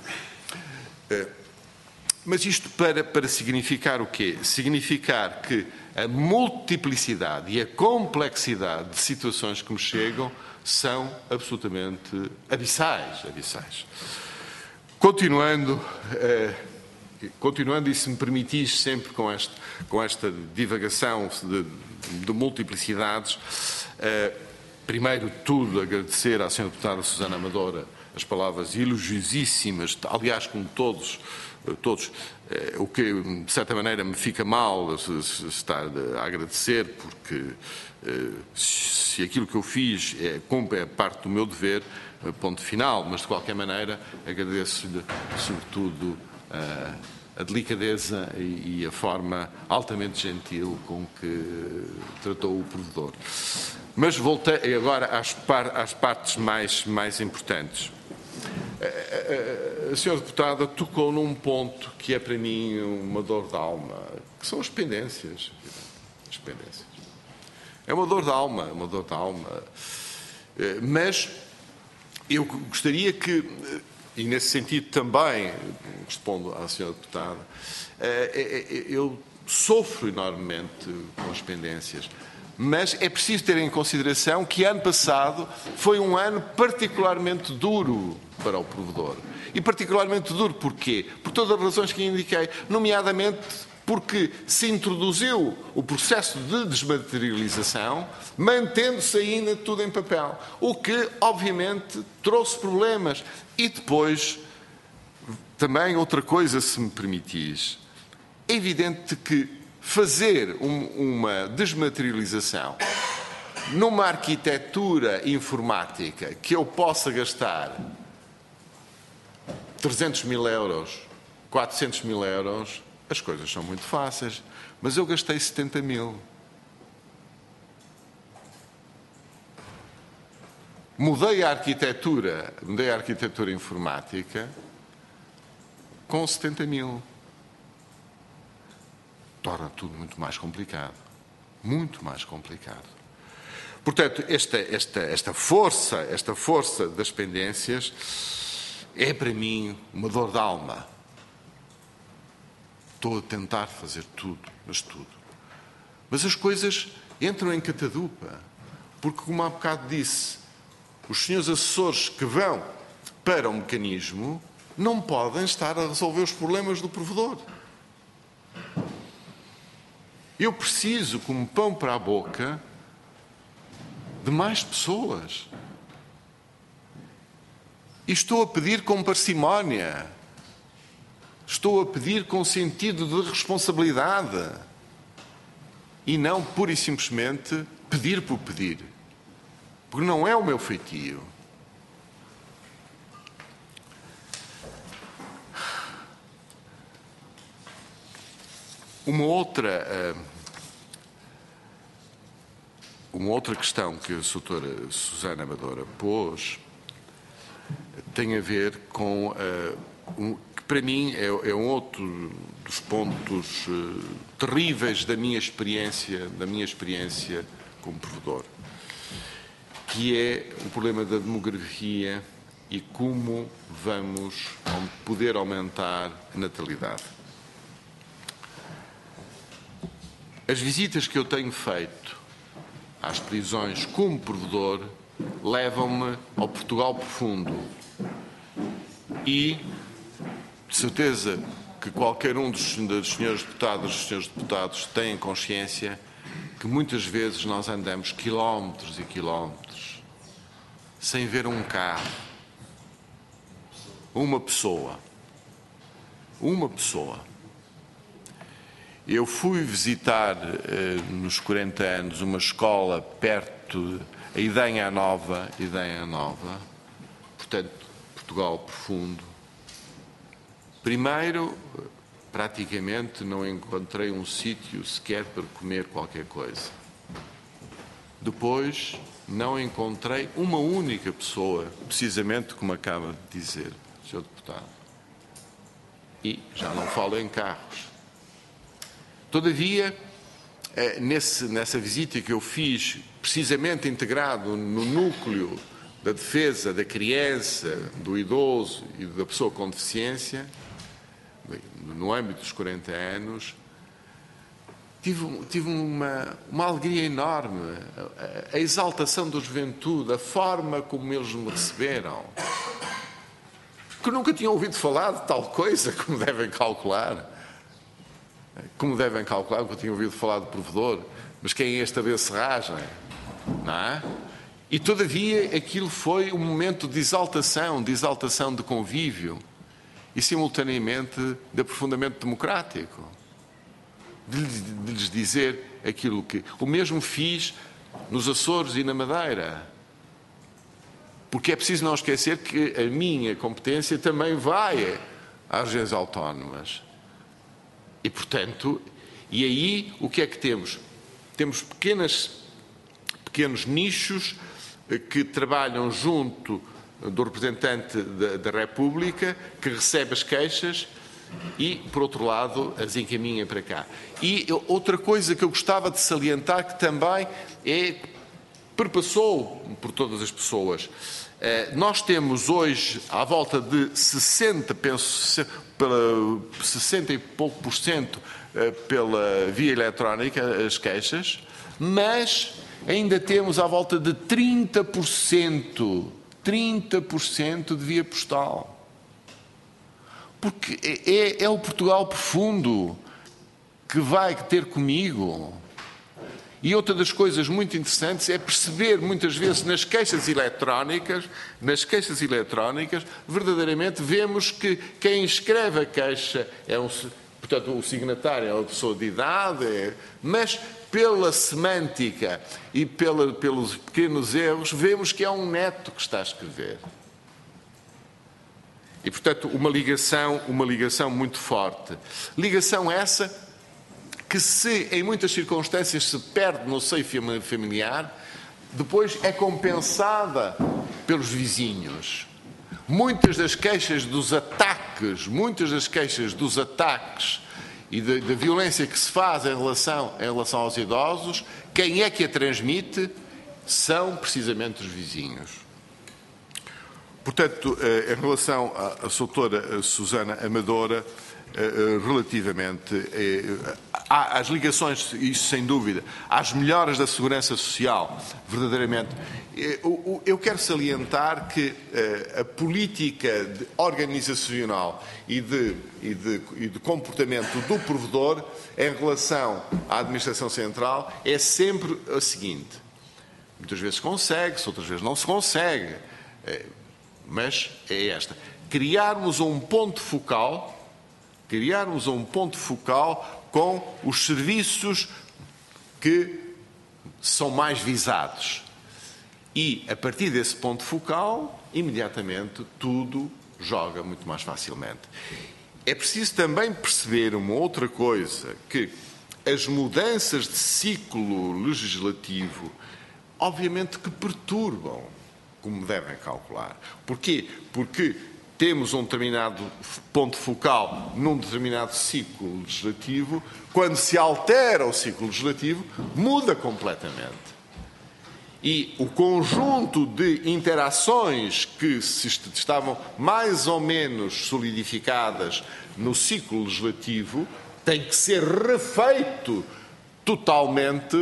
Mas isto para significar o quê? Significar que a multiplicidade e a complexidade de situações que me chegam são absolutamente abissais. Continuando, e se me permitis sempre com esta divagação de multiplicidades, primeiro de tudo agradecer à Sra. Deputada Susana Amadora as palavras elogiosíssimas, aliás, como todos, o que de certa maneira me fica mal estar a agradecer, porque se aquilo que eu fiz é parte do meu dever, ponto final, mas de qualquer maneira agradeço-lhe sobretudo a delicadeza e a forma altamente gentil com que tratou o provedor. Mas voltei agora às partes mais importantes. A senhora deputada tocou num ponto que é para mim uma dor de alma, que são as pendências. É uma dor de alma, Mas eu gostaria que, e nesse sentido também, respondo à senhora deputada, eu sofro enormemente com as pendências. Mas é preciso ter em consideração que ano passado foi um ano particularmente duro para o provedor. E particularmente duro porquê? Por todas as razões que indiquei, nomeadamente porque se introduziu o processo de desmaterialização, mantendo-se ainda tudo em papel, o que obviamente trouxe problemas. E depois, também outra coisa, se me permitis, é evidente que fazer uma desmaterialização numa arquitetura informática que eu possa gastar 300.000 euros, 400.000 euros, as coisas são muito fáceis, mas eu gastei 70.000. Mudei a arquitetura informática com 70.000. Torna tudo muito mais complicado. Muito mais complicado. Portanto, esta força das pendências é para mim uma dor de alma. Estou a tentar fazer tudo, mas tudo. Mas as coisas entram em catadupa. Porque, como há bocado disse, os senhores assessores que vão para o mecanismo não podem estar a resolver os problemas do provedor. Eu preciso, como pão para a boca, de mais pessoas. E estou a pedir com parcimónia. Estou a pedir com sentido de responsabilidade. E não, pura e simplesmente, pedir por pedir. Porque não é o meu feitio. Uma outra questão que a doutora Susana Amadora pôs tem a ver com, que para mim é um outro dos pontos terríveis da minha experiência como provedor, que é o problema da demografia e como vamos poder aumentar a natalidade. As visitas que eu tenho feito às prisões como provedor levam-me ao Portugal profundo. E, de certeza, que qualquer um dos senhores deputados tem consciência que muitas vezes nós andamos quilómetros e quilómetros sem ver um carro, uma pessoa. Eu fui visitar nos 40 anos uma escola perto, a Idenha Nova, portanto, Portugal profundo. Primeiro, praticamente não encontrei um sítio sequer para comer qualquer coisa. Depois, não encontrei uma única pessoa, precisamente como acaba de dizer o Sr. Deputado. E já não falo em carros. Todavia, nessa visita que eu fiz, precisamente integrado no núcleo da defesa da criança, do idoso e da pessoa com deficiência, no âmbito dos 40 anos, tive uma alegria enorme, a exaltação da juventude, a forma como eles me receberam, que nunca tinham ouvido falar de tal coisa, como devem calcular. Nunca tinham ouvido falar de provedor, mas quem é este abencerragem, não é? E, todavia, aquilo foi um momento de exaltação de convívio e, simultaneamente, de aprofundamento democrático. De lhes dizer aquilo que... O mesmo fiz nos Açores e na Madeira. Porque é preciso não esquecer que a minha competência também vai às regiões autónomas. E, portanto, e aí o que é que temos? Temos pequenos nichos que trabalham junto do representante da República, que recebe as queixas e, por outro lado, as encaminha para cá. E outra coisa que eu gostava de salientar, que também perpassou por todas as pessoas. Nós temos hoje à volta de 60 e pouco por cento pela via eletrónica as queixas, mas ainda temos à volta de 30% de via postal. Porque é o Portugal profundo que vai ter comigo. E outra das coisas muito interessantes é perceber, muitas vezes, nas queixas eletrónicas, verdadeiramente vemos que quem escreve a queixa portanto, o signatário é uma pessoa de idade, mas pela semântica e pelos pequenos erros, vemos que é um neto que está a escrever. E, portanto, uma ligação muito forte. Ligação essa que, se em muitas circunstâncias se perde no seio familiar, depois é compensada pelos vizinhos. Muitas das queixas dos ataques e da violência que se faz em relação aos idosos, quem é que a transmite? São precisamente os vizinhos. Portanto, em relação à doutora Susana Amadora, relativamente às ligações, isso sem dúvida, às melhoras da segurança social, verdadeiramente, eu quero salientar que a política organizacional e de comportamento do provedor em relação à administração central é sempre a seguinte: muitas vezes consegue-se, outras vezes não se consegue, mas é esta: criarmos um ponto focal com os serviços que são mais visados. E, a partir desse ponto focal, imediatamente, tudo joga muito mais facilmente. É preciso também perceber uma outra coisa, que as mudanças de ciclo legislativo, obviamente que perturbam, como devem calcular. Porquê? Porque temos um determinado ponto focal num determinado ciclo legislativo, quando se altera o ciclo legislativo, muda completamente. E o conjunto de interações que estavam mais ou menos solidificadas no ciclo legislativo tem que ser refeito totalmente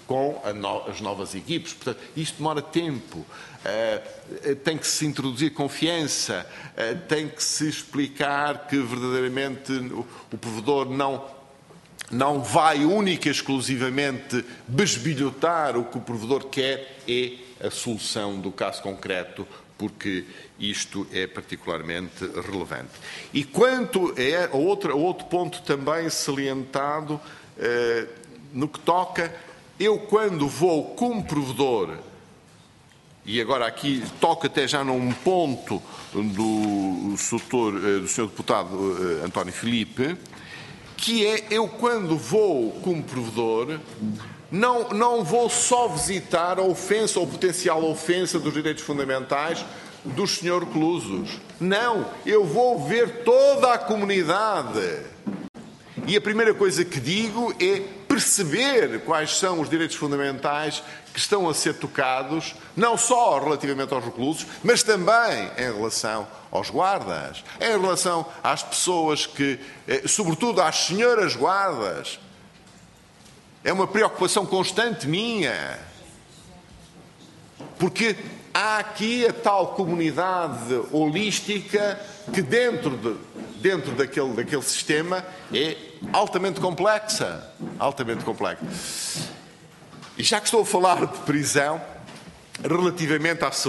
com as novas equipes. Portanto, isto demora tempo, tem que se introduzir confiança, tem que se explicar que verdadeiramente o provedor não vai única e exclusivamente besbilhotar. O que o provedor quer é a solução do caso concreto, porque isto é particularmente relevante. E quanto a outro ponto também salientado, no que toca, eu quando vou como provedor, e agora aqui toca até já num ponto do Sr. Deputado António Filipe, que é, eu quando vou como provedor, não vou só visitar a ofensa ou potencial ofensa dos direitos fundamentais do Sr. Colusos. Não, eu vou ver toda a comunidade. E a primeira coisa que digo é perceber quais são os direitos fundamentais que estão a ser tocados, não só relativamente aos reclusos, mas também em relação aos guardas, em relação às pessoas que, sobretudo às senhoras guardas. É uma preocupação constante minha, porque há aqui a tal comunidade holística que dentro daquele sistema é altamente complexa. E já que estou a falar de prisão, relativamente à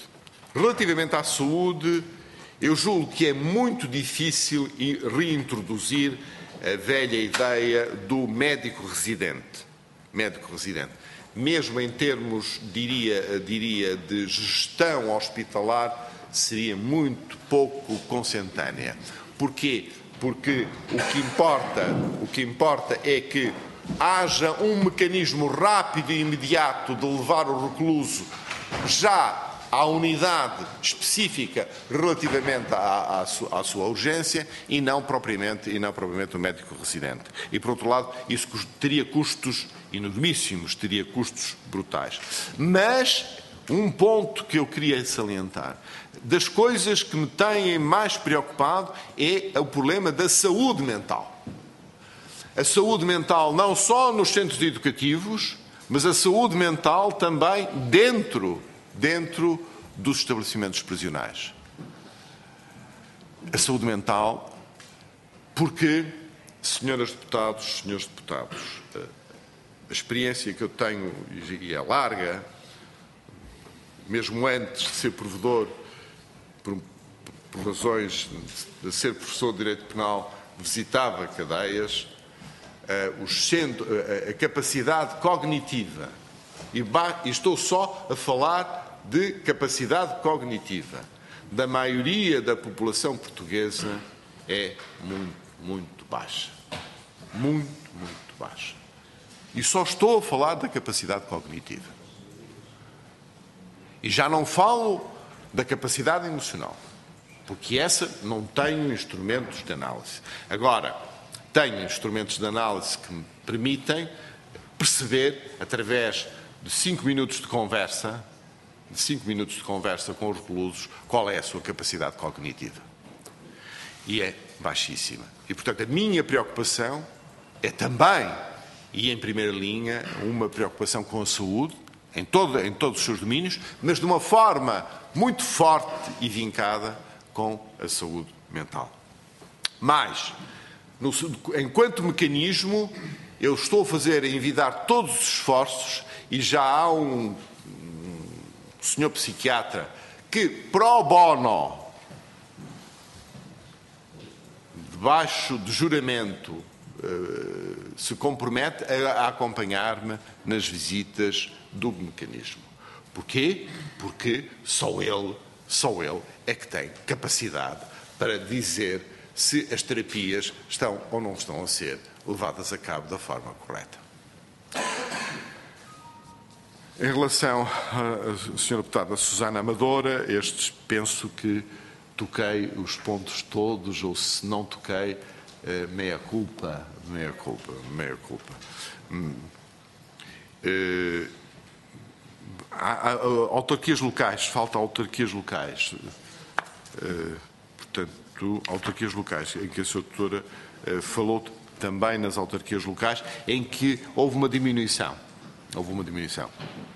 saúde, eu julgo que é muito difícil reintroduzir a velha ideia do médico residente. Mesmo em termos, diria, de gestão hospitalar, seria muito pouco consentânea. Porquê? Porque o que importa é que haja um mecanismo rápido e imediato de levar o recluso já à unidade específica relativamente à sua urgência e não propriamente o médico residente. E, por outro lado, isso teria custos enormíssimos, teria custos brutais. Mas um ponto que eu queria salientar, das coisas que me têm mais preocupado é o problema da saúde mental. A saúde mental não só nos centros educativos, mas a saúde mental também dentro dos estabelecimentos prisionais. A saúde mental, porque, senhores deputados, a experiência que eu tenho, e é larga, mesmo antes de ser provedor, por razões de ser professor de Direito Penal, visitava cadeias, a capacidade cognitiva, e estou só a falar de capacidade cognitiva da maioria da população portuguesa é muito baixa. Muito baixa. E só estou a falar da capacidade cognitiva. E já não falo da capacidade emocional, porque essa não tenho instrumentos de análise. Agora, tenho instrumentos de análise que me permitem perceber, através de 5 minutos de conversa com os reclusos, qual é a sua capacidade cognitiva. E é baixíssima. E, portanto, a minha preocupação é também, e em primeira linha, uma preocupação com a saúde, em todos os seus domínios, mas de uma forma muito forte e vincada com a saúde mental. Mas, enquanto mecanismo, eu estou a envidar todos os esforços, e já há um senhor psiquiatra que, pro bono, debaixo de juramento, se compromete a acompanhar-me nas visitas do mecanismo. Porquê? Porque só ele é que tem capacidade para dizer se as terapias estão ou não estão a ser levadas a cabo da forma correta. Em relação à Sra. Deputada Susana Amadora, penso que toquei os pontos todos, ou se não toquei, meia culpa. Há autarquias locais, falta autarquias locais. Portanto, autarquias locais, em que a Sra. Doutora falou também nas autarquias locais, em que houve uma diminuição. Houve uma diminuição.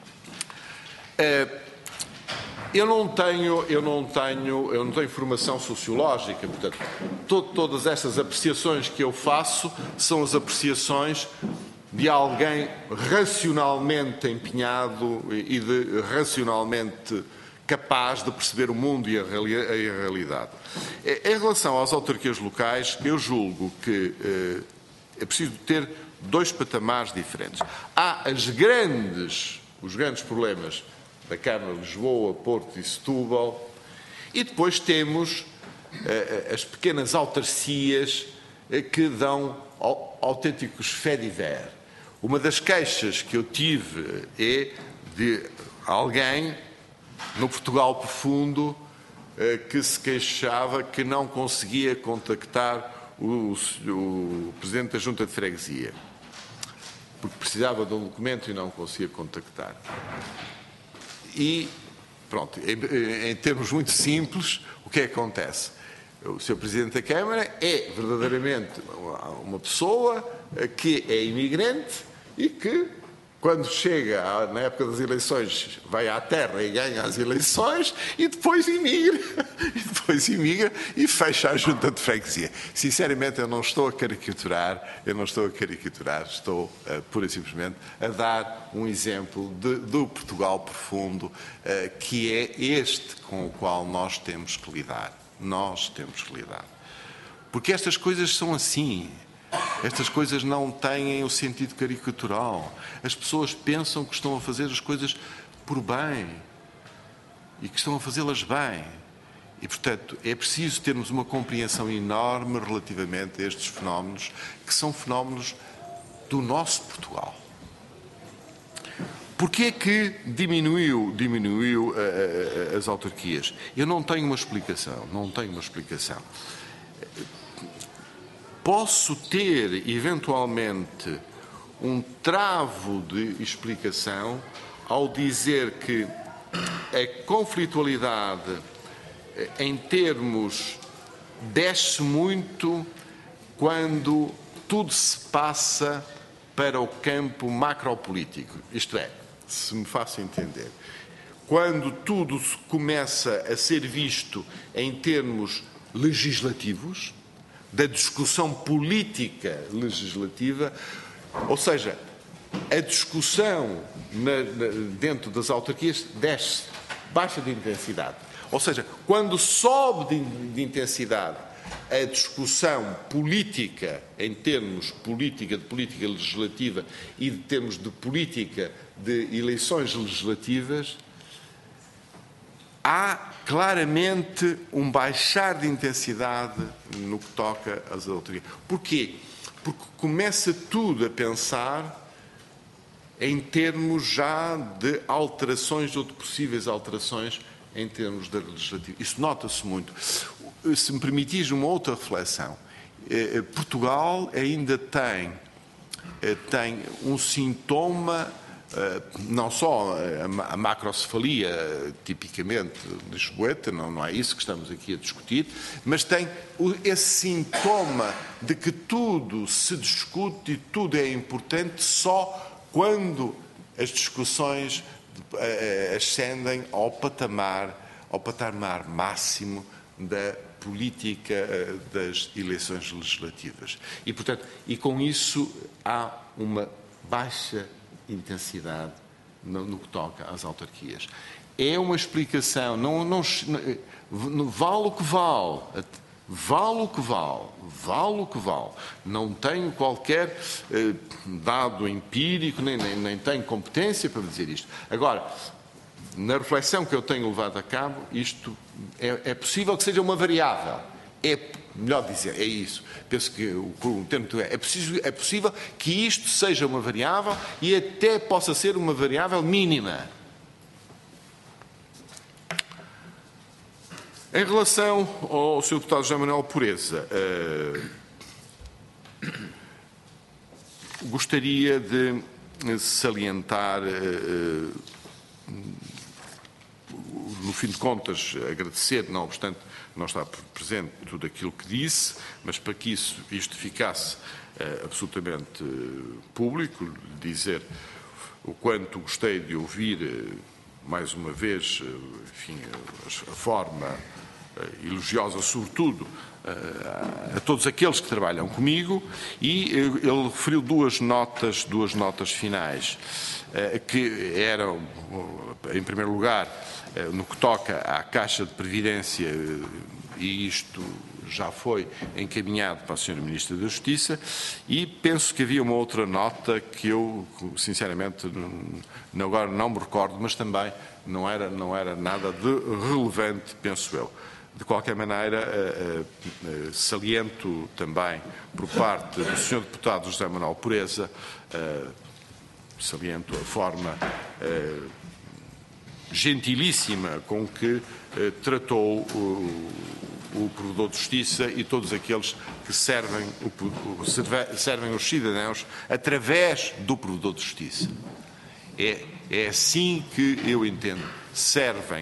Eu não tenho formação sociológica, portanto, todas estas apreciações que eu faço são as apreciações de alguém racionalmente empenhado e racionalmente capaz de perceber o mundo e a realidade. Em relação às autarquias locais, eu julgo que é preciso ter dois patamares diferentes. Há os grandes problemas da Câmara de Lisboa, Porto e Setúbal, e depois temos as pequenas autarcias que dão autênticos faits divers. Uma das queixas que eu tive é de alguém no Portugal profundo que se queixava que não conseguia contactar o Presidente da Junta de Freguesia, porque precisava de um documento e não conseguia contactar. E, pronto, em termos muito simples, o que é que acontece? O Sr. Presidente da Câmara é verdadeiramente uma pessoa que é imigrante e que, quando chega na época das eleições, vai à terra e ganha as eleições e depois imigra e fecha a Junta de Freguesia. Sinceramente, eu não estou a caricaturar, estou pura e simplesmente a dar um exemplo do Portugal profundo, que é este com o qual nós temos que lidar. Porque estas coisas são assim. Estas coisas não têm o sentido caricatural. As pessoas pensam que estão a fazer as coisas por bem e que estão a fazê-las bem. E, portanto, é preciso termos uma compreensão enorme relativamente a estes fenómenos, que são fenómenos do nosso Portugal. Porquê é que diminuiu as autarquias? Eu não tenho uma explicação. Posso ter, eventualmente, um travo de explicação ao dizer que a conflitualidade, em termos, desce muito quando tudo se passa para o campo macropolítico. Isto é, se me faço entender, quando tudo começa a ser visto em termos legislativos, da discussão política legislativa, ou seja, a discussão dentro das autarquias desce, baixa de intensidade. Ou seja, quando sobe de intensidade a discussão política, em termos de política legislativa e de termos de política de eleições legislativas, há claramente um baixar de intensidade no que toca às autarquias. Porquê? Porque começa tudo a pensar em termos já de alterações ou de possíveis alterações em termos da legislativa. Isso nota-se muito. Se me permitires uma outra reflexão, Portugal ainda tem um sintoma, não só a macrocefalia tipicamente lisboeta, não é isso que estamos aqui a discutir, mas tem esse sintoma de que tudo se discute e tudo é importante só quando as discussões ascendem ao patamar máximo da política das eleições legislativas. E, portanto, com isso há uma baixa intensidade no que toca às autarquias. É uma explicação, vale o que vale. Vale o que vale. Não tenho qualquer dado empírico, nem tenho competência para dizer isto. Agora, na reflexão que eu tenho levado a cabo, isto é possível que seja uma variável. Melhor dizer, é isso. Penso que o termo é possível que isto seja uma variável e até possa ser uma variável mínima. Em relação ao Sr. Deputado José Manuel Pureza, gostaria de salientar, no fim de contas, agradecer, não obstante não estar presente tudo aquilo que disse, mas para que isto ficasse absolutamente público, dizer o quanto gostei de ouvir, mais uma vez, enfim, a forma elogiosa, sobretudo, a todos aqueles que trabalham comigo, e ele referiu duas notas finais, que eram, em primeiro lugar, no que toca à Caixa de Previdência, e isto já foi encaminhado para a Sra. Ministra da Justiça, e penso que havia uma outra nota que eu, sinceramente, agora não me recordo, mas também não era nada de relevante, penso eu. De qualquer maneira, saliento também, por parte do Sr. Deputado José Manuel Pureza, saliento a forma gentilíssima com que tratou o provedor de justiça e todos aqueles que servem os cidadãos através do provedor de justiça. É assim que eu entendo. Servem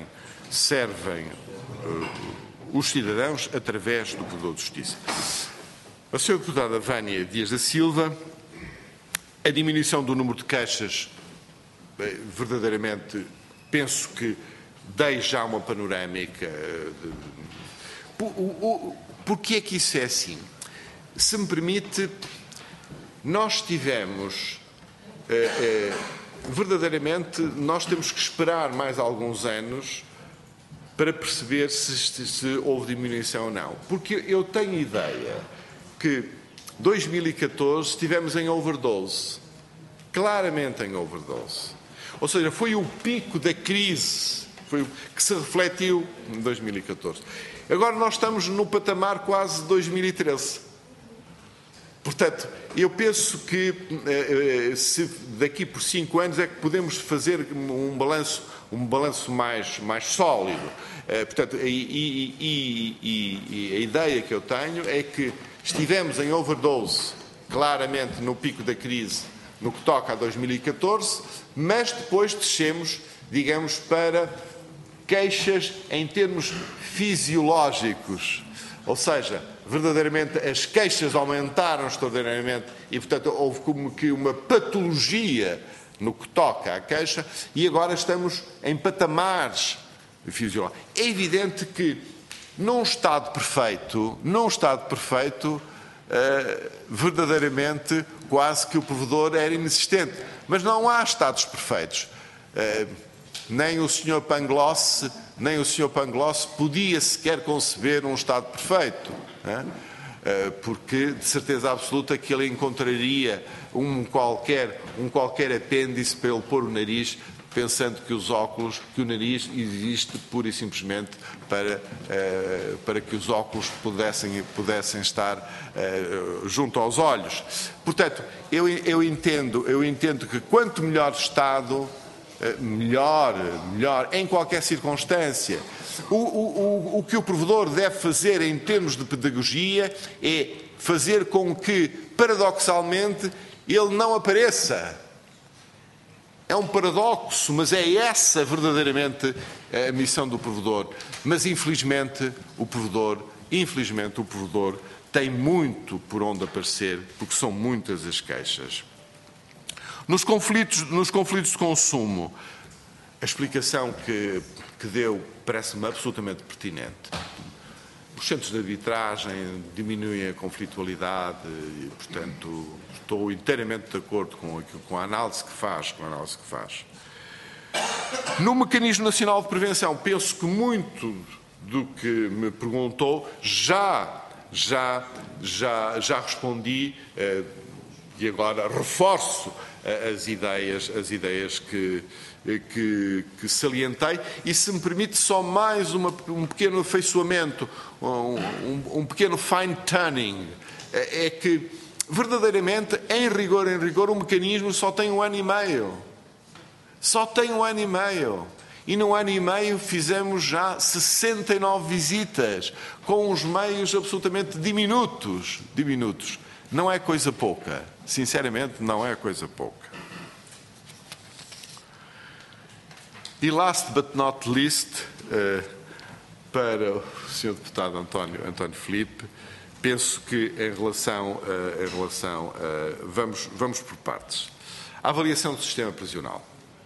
os cidadãos através do provedor de justiça. A Sra. Deputada Vânia Dias da Silva, a diminuição do número de queixas, verdadeiramente, penso que dei já uma panorâmica. Porquê é que isso é assim? Se me permite, nós tivemos, verdadeiramente, nós temos que esperar mais alguns anos para perceber se houve diminuição ou não. Porque eu tenho ideia que 2014 estivemos em overdose, claramente em overdose. Ou seja, foi o pico da crise que se refletiu em 2014. Agora nós estamos no patamar quase de 2013. Portanto, eu penso que se daqui por 5 anos é que podemos fazer um balanço mais sólido. Portanto, e a ideia que eu tenho é que estivemos em overdose, claramente no pico da crise, no que toca a 2014, mas depois descemos, digamos, para queixas em termos fisiológicos. Ou seja, verdadeiramente as queixas aumentaram extraordinariamente e, portanto, houve como que uma patologia no que toca à queixa e agora estamos em patamares fisiológicos. É evidente que num estado perfeito, verdadeiramente quase que o provedor era inexistente. Mas não há estados perfeitos. Nem o Sr. Pangloss podia sequer conceber um estado perfeito, porque de certeza absoluta que ele encontraria um qualquer apêndice para ele pôr o nariz, pensando que o nariz existe pura e simplesmente para que os óculos pudessem estar junto aos olhos. Portanto, eu entendo que quanto melhor estado, melhor, em qualquer circunstância. O que o provedor deve fazer em termos de pedagogia é fazer com que, paradoxalmente, ele não apareça. É um paradoxo, mas é essa verdadeiramente a missão do provedor. Mas, infelizmente, o provedor tem muito por onde aparecer, porque são muitas as queixas. Nos conflitos de consumo, a explicação que deu parece-me absolutamente pertinente. Os centros de arbitragem diminuem a conflitualidade e, portanto, estou inteiramente de acordo com a análise que faz. No Mecanismo Nacional de Prevenção, penso que muito do que me perguntou já respondi e agora reforço as ideias que salientei e, se me permite, só mais um pequeno afeiçoamento, um pequeno fine-tuning, é que verdadeiramente, em rigor, o mecanismo só tem 1 ano e meio. E no ano e meio fizemos já 69 visitas, com uns meios absolutamente diminutos. Não é coisa pouca. Sinceramente, não é coisa pouca. E last but not least, para o Sr. Deputado António Filipe, penso que em relação vamos por partes. A avaliação do sistema prisional.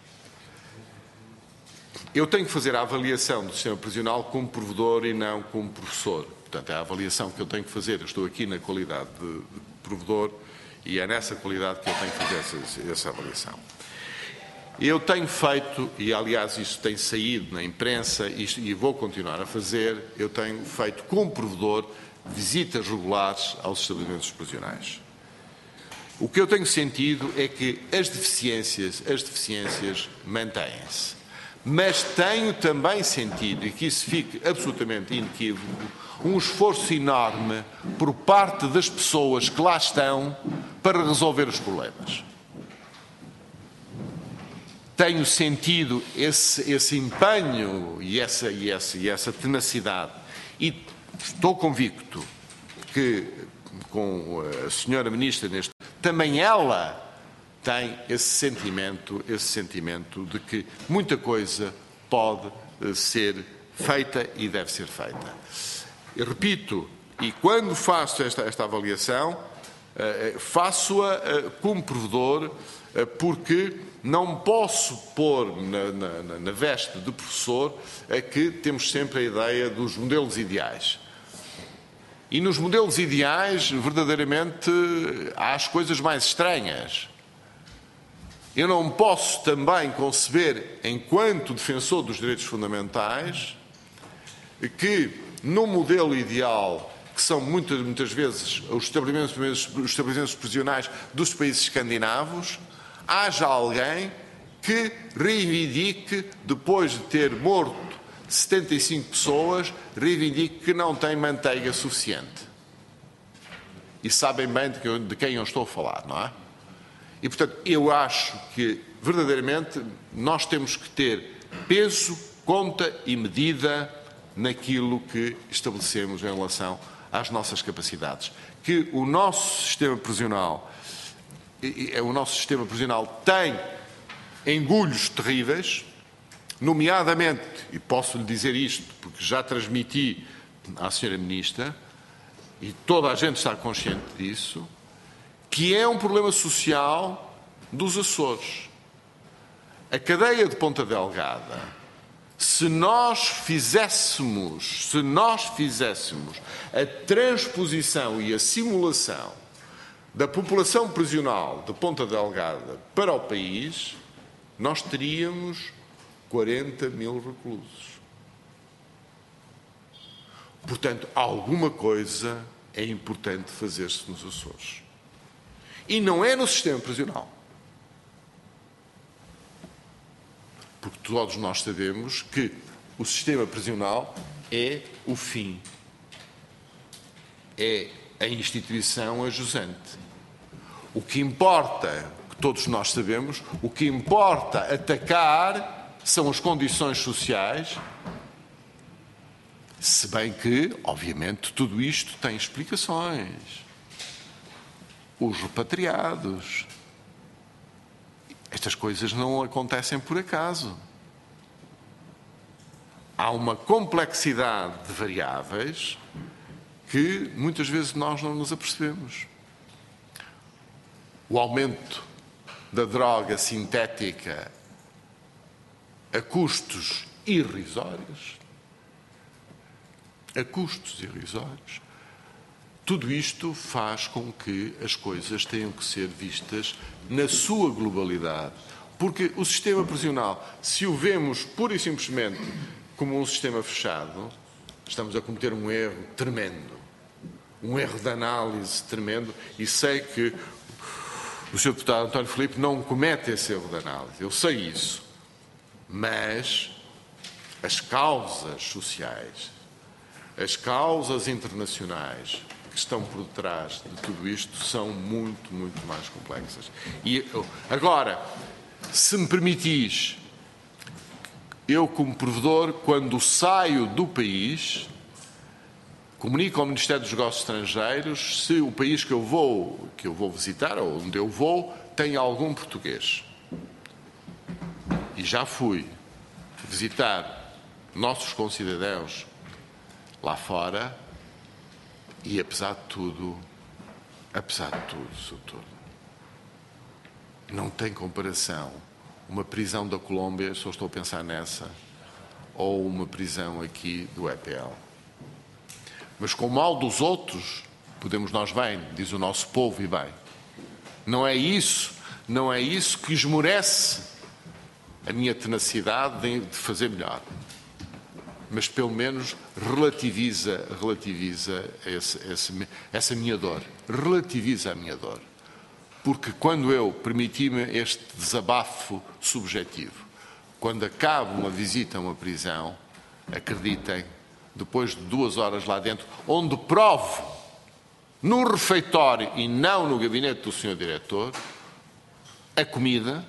Eu tenho que fazer a avaliação do sistema prisional como provedor e não como professor. Portanto, é a avaliação que eu tenho que fazer. Eu estou aqui na qualidade de provedor e é nessa qualidade que eu tenho que fazer essa avaliação. Eu tenho feito, e aliás isso tem saído na imprensa e vou continuar a fazer, eu tenho feito como provedor visitas regulares aos estabelecimentos prisionais. O que eu tenho sentido é que as deficiências mantêm-se. Mas tenho também sentido, e que isso fique absolutamente inequívoco, um esforço enorme por parte das pessoas que lá estão para resolver os problemas. Tenho sentido esse empenho e essa tenacidade. E estou convicto que, com a senhora Ministra, também ela tem esse sentimento de que muita coisa pode ser feita e deve ser feita. Eu repito, e quando faço esta avaliação, faço-a como provedor, porque não posso pôr na veste de professor que temos sempre a ideia dos modelos ideais. E nos modelos ideais, verdadeiramente, há as coisas mais estranhas. Eu não posso também conceber, enquanto defensor dos direitos fundamentais, que no modelo ideal, que são muitas vezes os estabelecimentos prisionais dos países escandinavos, haja alguém que reivindique, depois de ter morto 75 pessoas, reivindique que não tem manteiga suficiente. E sabem bem de quem eu estou a falar, não é? E, portanto, eu acho que, verdadeiramente, nós temos que ter peso, conta e medida naquilo que estabelecemos em relação às nossas capacidades. Que o nosso sistema prisional tem engulhos terríveis, nomeadamente, e posso lhe dizer isto, porque já transmiti à Sra. Ministra, e toda a gente está consciente disso, que é um problema social dos Açores. A cadeia de Ponta Delgada, se nós fizéssemos a transposição e a simulação da população prisional de Ponta Delgada para o país, nós teríamos 40 mil reclusos. Portanto, alguma coisa é importante fazer-se nos Açores. E não é no sistema prisional. Porque todos nós sabemos que o sistema prisional é o fim. É a instituição ajusante. O que importa, que todos nós sabemos, o que importa atacar são as condições sociais, se bem que, obviamente, tudo isto tem explicações. Os repatriados. Estas coisas não acontecem por acaso. Há uma complexidade de variáveis que muitas vezes nós não nos apercebemos. O aumento da droga sintética a custos irrisórios. Tudo isto faz com que as coisas tenham que ser vistas na sua globalidade. Porque o sistema prisional, se o vemos pura e simplesmente como um sistema fechado, estamos a cometer um erro tremendo. Um erro de análise tremendo. E sei que o Sr. Deputado António Filipe não comete esse erro de análise. Eu sei isso. Mas as causas sociais, as causas internacionais que estão por detrás de tudo isto são muito, muito mais complexas. E agora, se me permitis, eu como provedor, quando saio do país, comunico ao Ministério dos Negócios Estrangeiros se o país que eu vou visitar, ou onde eu vou, tem algum português. E já fui visitar nossos concidadãos lá fora e, apesar de tudo, Sr. Doutor, não tem comparação uma prisão da Colômbia, só estou a pensar nessa, ou uma prisão aqui do EPL. Mas com o mal dos outros, podemos nós bem, diz o nosso povo e bem. Não é isso que esmorece a minha tenacidade de fazer melhor. Mas pelo menos relativiza essa minha dor. Relativiza a minha dor. Porque quando eu permiti-me este desabafo subjetivo, quando acabo uma visita a uma prisão, acreditem, depois de 2 horas lá dentro, onde provo, num refeitório e não no gabinete do Sr. Diretor, a comida,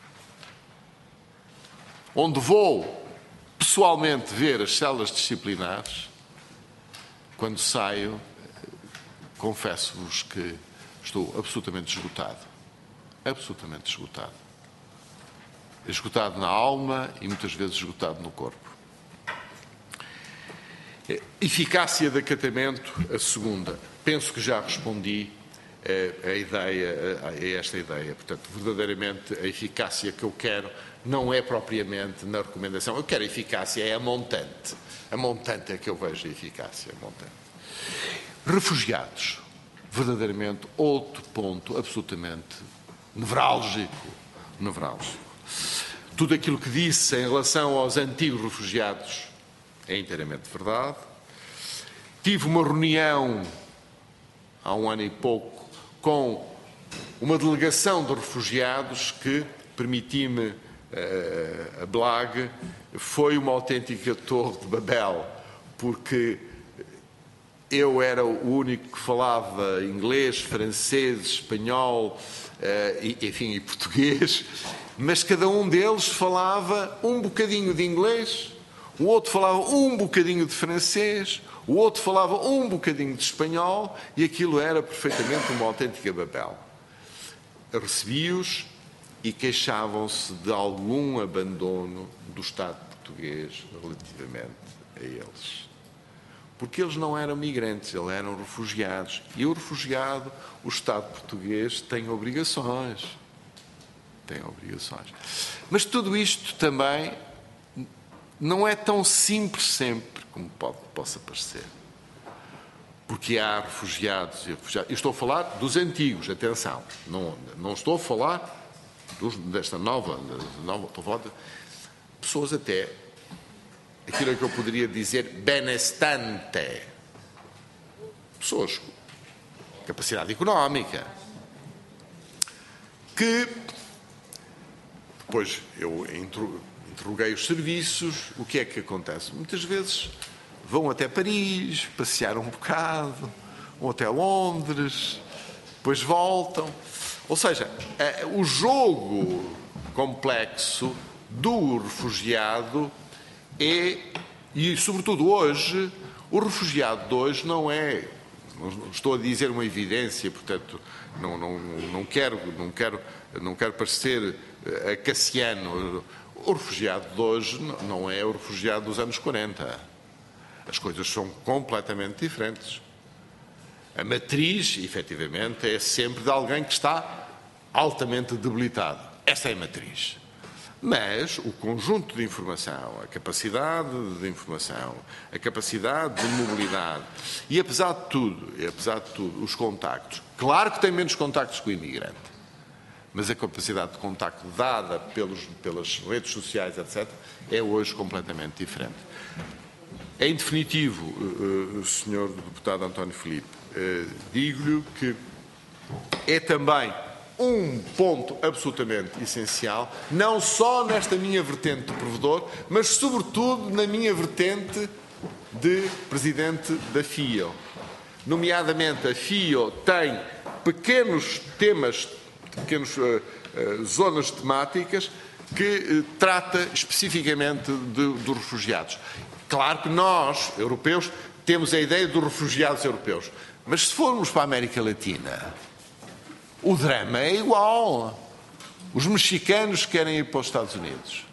onde vou pessoalmente ver as células disciplinares, quando saio, confesso-vos que estou absolutamente esgotado. Absolutamente esgotado. Esgotado na alma e muitas vezes esgotado no corpo. Eficácia de acatamento, a segunda. Penso que já respondi a esta ideia. Portanto, verdadeiramente a eficácia que eu quero não é propriamente na recomendação. Eu quero a eficácia, é a montante. A montante é que eu vejo a eficácia. A montante. Refugiados. Verdadeiramente outro ponto absolutamente nevrálgico. Tudo aquilo que disse em relação aos antigos refugiados é inteiramente verdade. Tive uma reunião há 1 ano e pouco com uma delegação de refugiados que, permiti-me a blague, foi uma autêntica torre de Babel, porque eu era o único que falava inglês, francês, espanhol, e português, mas cada um deles falava um bocadinho de inglês, o outro falava um bocadinho de francês, o outro falava um bocadinho de espanhol, e aquilo era perfeitamente uma autêntica Babel. Recebi-os e queixavam-se de algum abandono do Estado português relativamente a eles. Porque eles não eram migrantes, eles eram refugiados. E o refugiado, o Estado português, tem obrigações. Mas tudo isto também não é tão simples sempre como possa parecer. Porque há refugiados e refugiados. Eu estou a falar dos antigos, atenção. Não estou a falar desta nova. Estou a falar de pessoas até, aquilo que eu poderia dizer, benestante. Pessoas com capacidade económica. Que, depois eu interroguei os serviços, o que é que acontece? Muitas vezes vão até Paris, passear um bocado, vão até Londres, depois voltam. Ou seja, o jogo complexo do refugiado é, e sobretudo hoje, o refugiado de hoje não estou a dizer uma evidência, portanto, não quero parecer cassiano. O refugiado de hoje não é o refugiado dos anos 40. As coisas são completamente diferentes. A matriz, efetivamente, é sempre de alguém que está altamente debilitado. Essa é a matriz. Mas o conjunto de informação, a capacidade de informação, a capacidade de mobilidade e, apesar de tudo, os contactos. Claro que tem menos contactos que o imigrante, mas a capacidade de contacto dada pelas redes sociais, etc., é hoje completamente diferente. Em definitivo, Sr. Deputado António Filipe, digo-lhe que é também um ponto absolutamente essencial, não só nesta minha vertente de provedor, mas sobretudo na minha vertente de presidente da FIO. Nomeadamente, a FIO tem pequenos temas, zonas temáticas que trata especificamente dos refugiados. Claro que nós, europeus, temos a ideia dos refugiados europeus, mas se formos para a América Latina, o drama é igual. Os mexicanos querem ir para os Estados Unidos.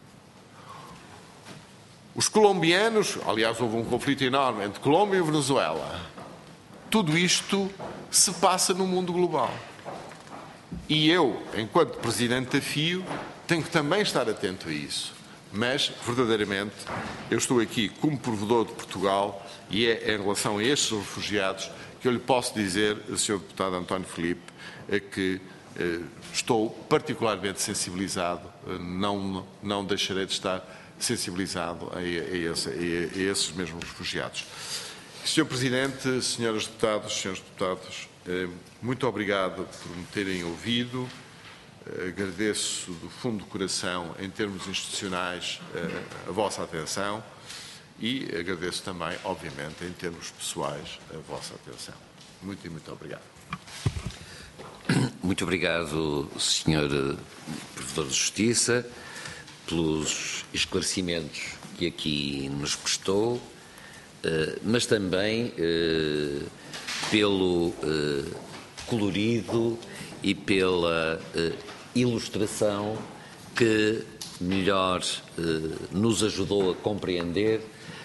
Os colombianos, aliás, houve um conflito enorme entre Colômbia e Venezuela. Tudo isto se passa no mundo global. E eu, enquanto Presidente da FIO, tenho que também estar atento a isso. Mas, verdadeiramente, eu estou aqui como provedor de Portugal e é em relação a estes refugiados que eu lhe posso dizer, Sr. Deputado António Filipe, que estou particularmente sensibilizado, não deixarei de estar sensibilizado a esses mesmos refugiados. Sr. Presidente, senhoras deputadas, senhores deputados, muito obrigado por me terem ouvido. Agradeço do fundo do coração, em termos institucionais, a vossa atenção e agradeço também, obviamente, em termos pessoais, a vossa atenção. Muito e muito obrigado. Muito obrigado, Sr. Provedor de Justiça, pelos esclarecimentos que aqui nos prestou, mas também pelo colorido e pela ilustração que melhor nos ajudou a compreender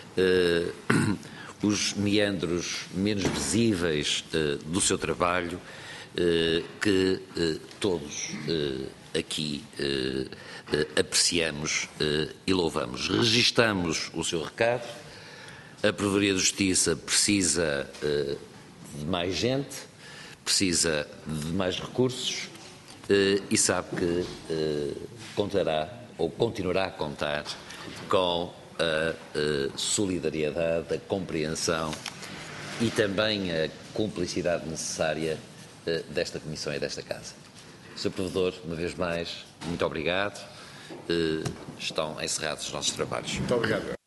os meandros menos visíveis do seu trabalho, que todos aqui apreciamos e louvamos. Registamos o seu recado. A Provedoria de Justiça precisa de mais gente, precisa de mais recursos e sabe que contará ou continuará a contar com a solidariedade, a compreensão e também a cumplicidade necessária desta Comissão e desta Casa. Sr. Provedor, uma vez mais, muito obrigado. Estão encerrados os nossos trabalhos. Muito obrigado.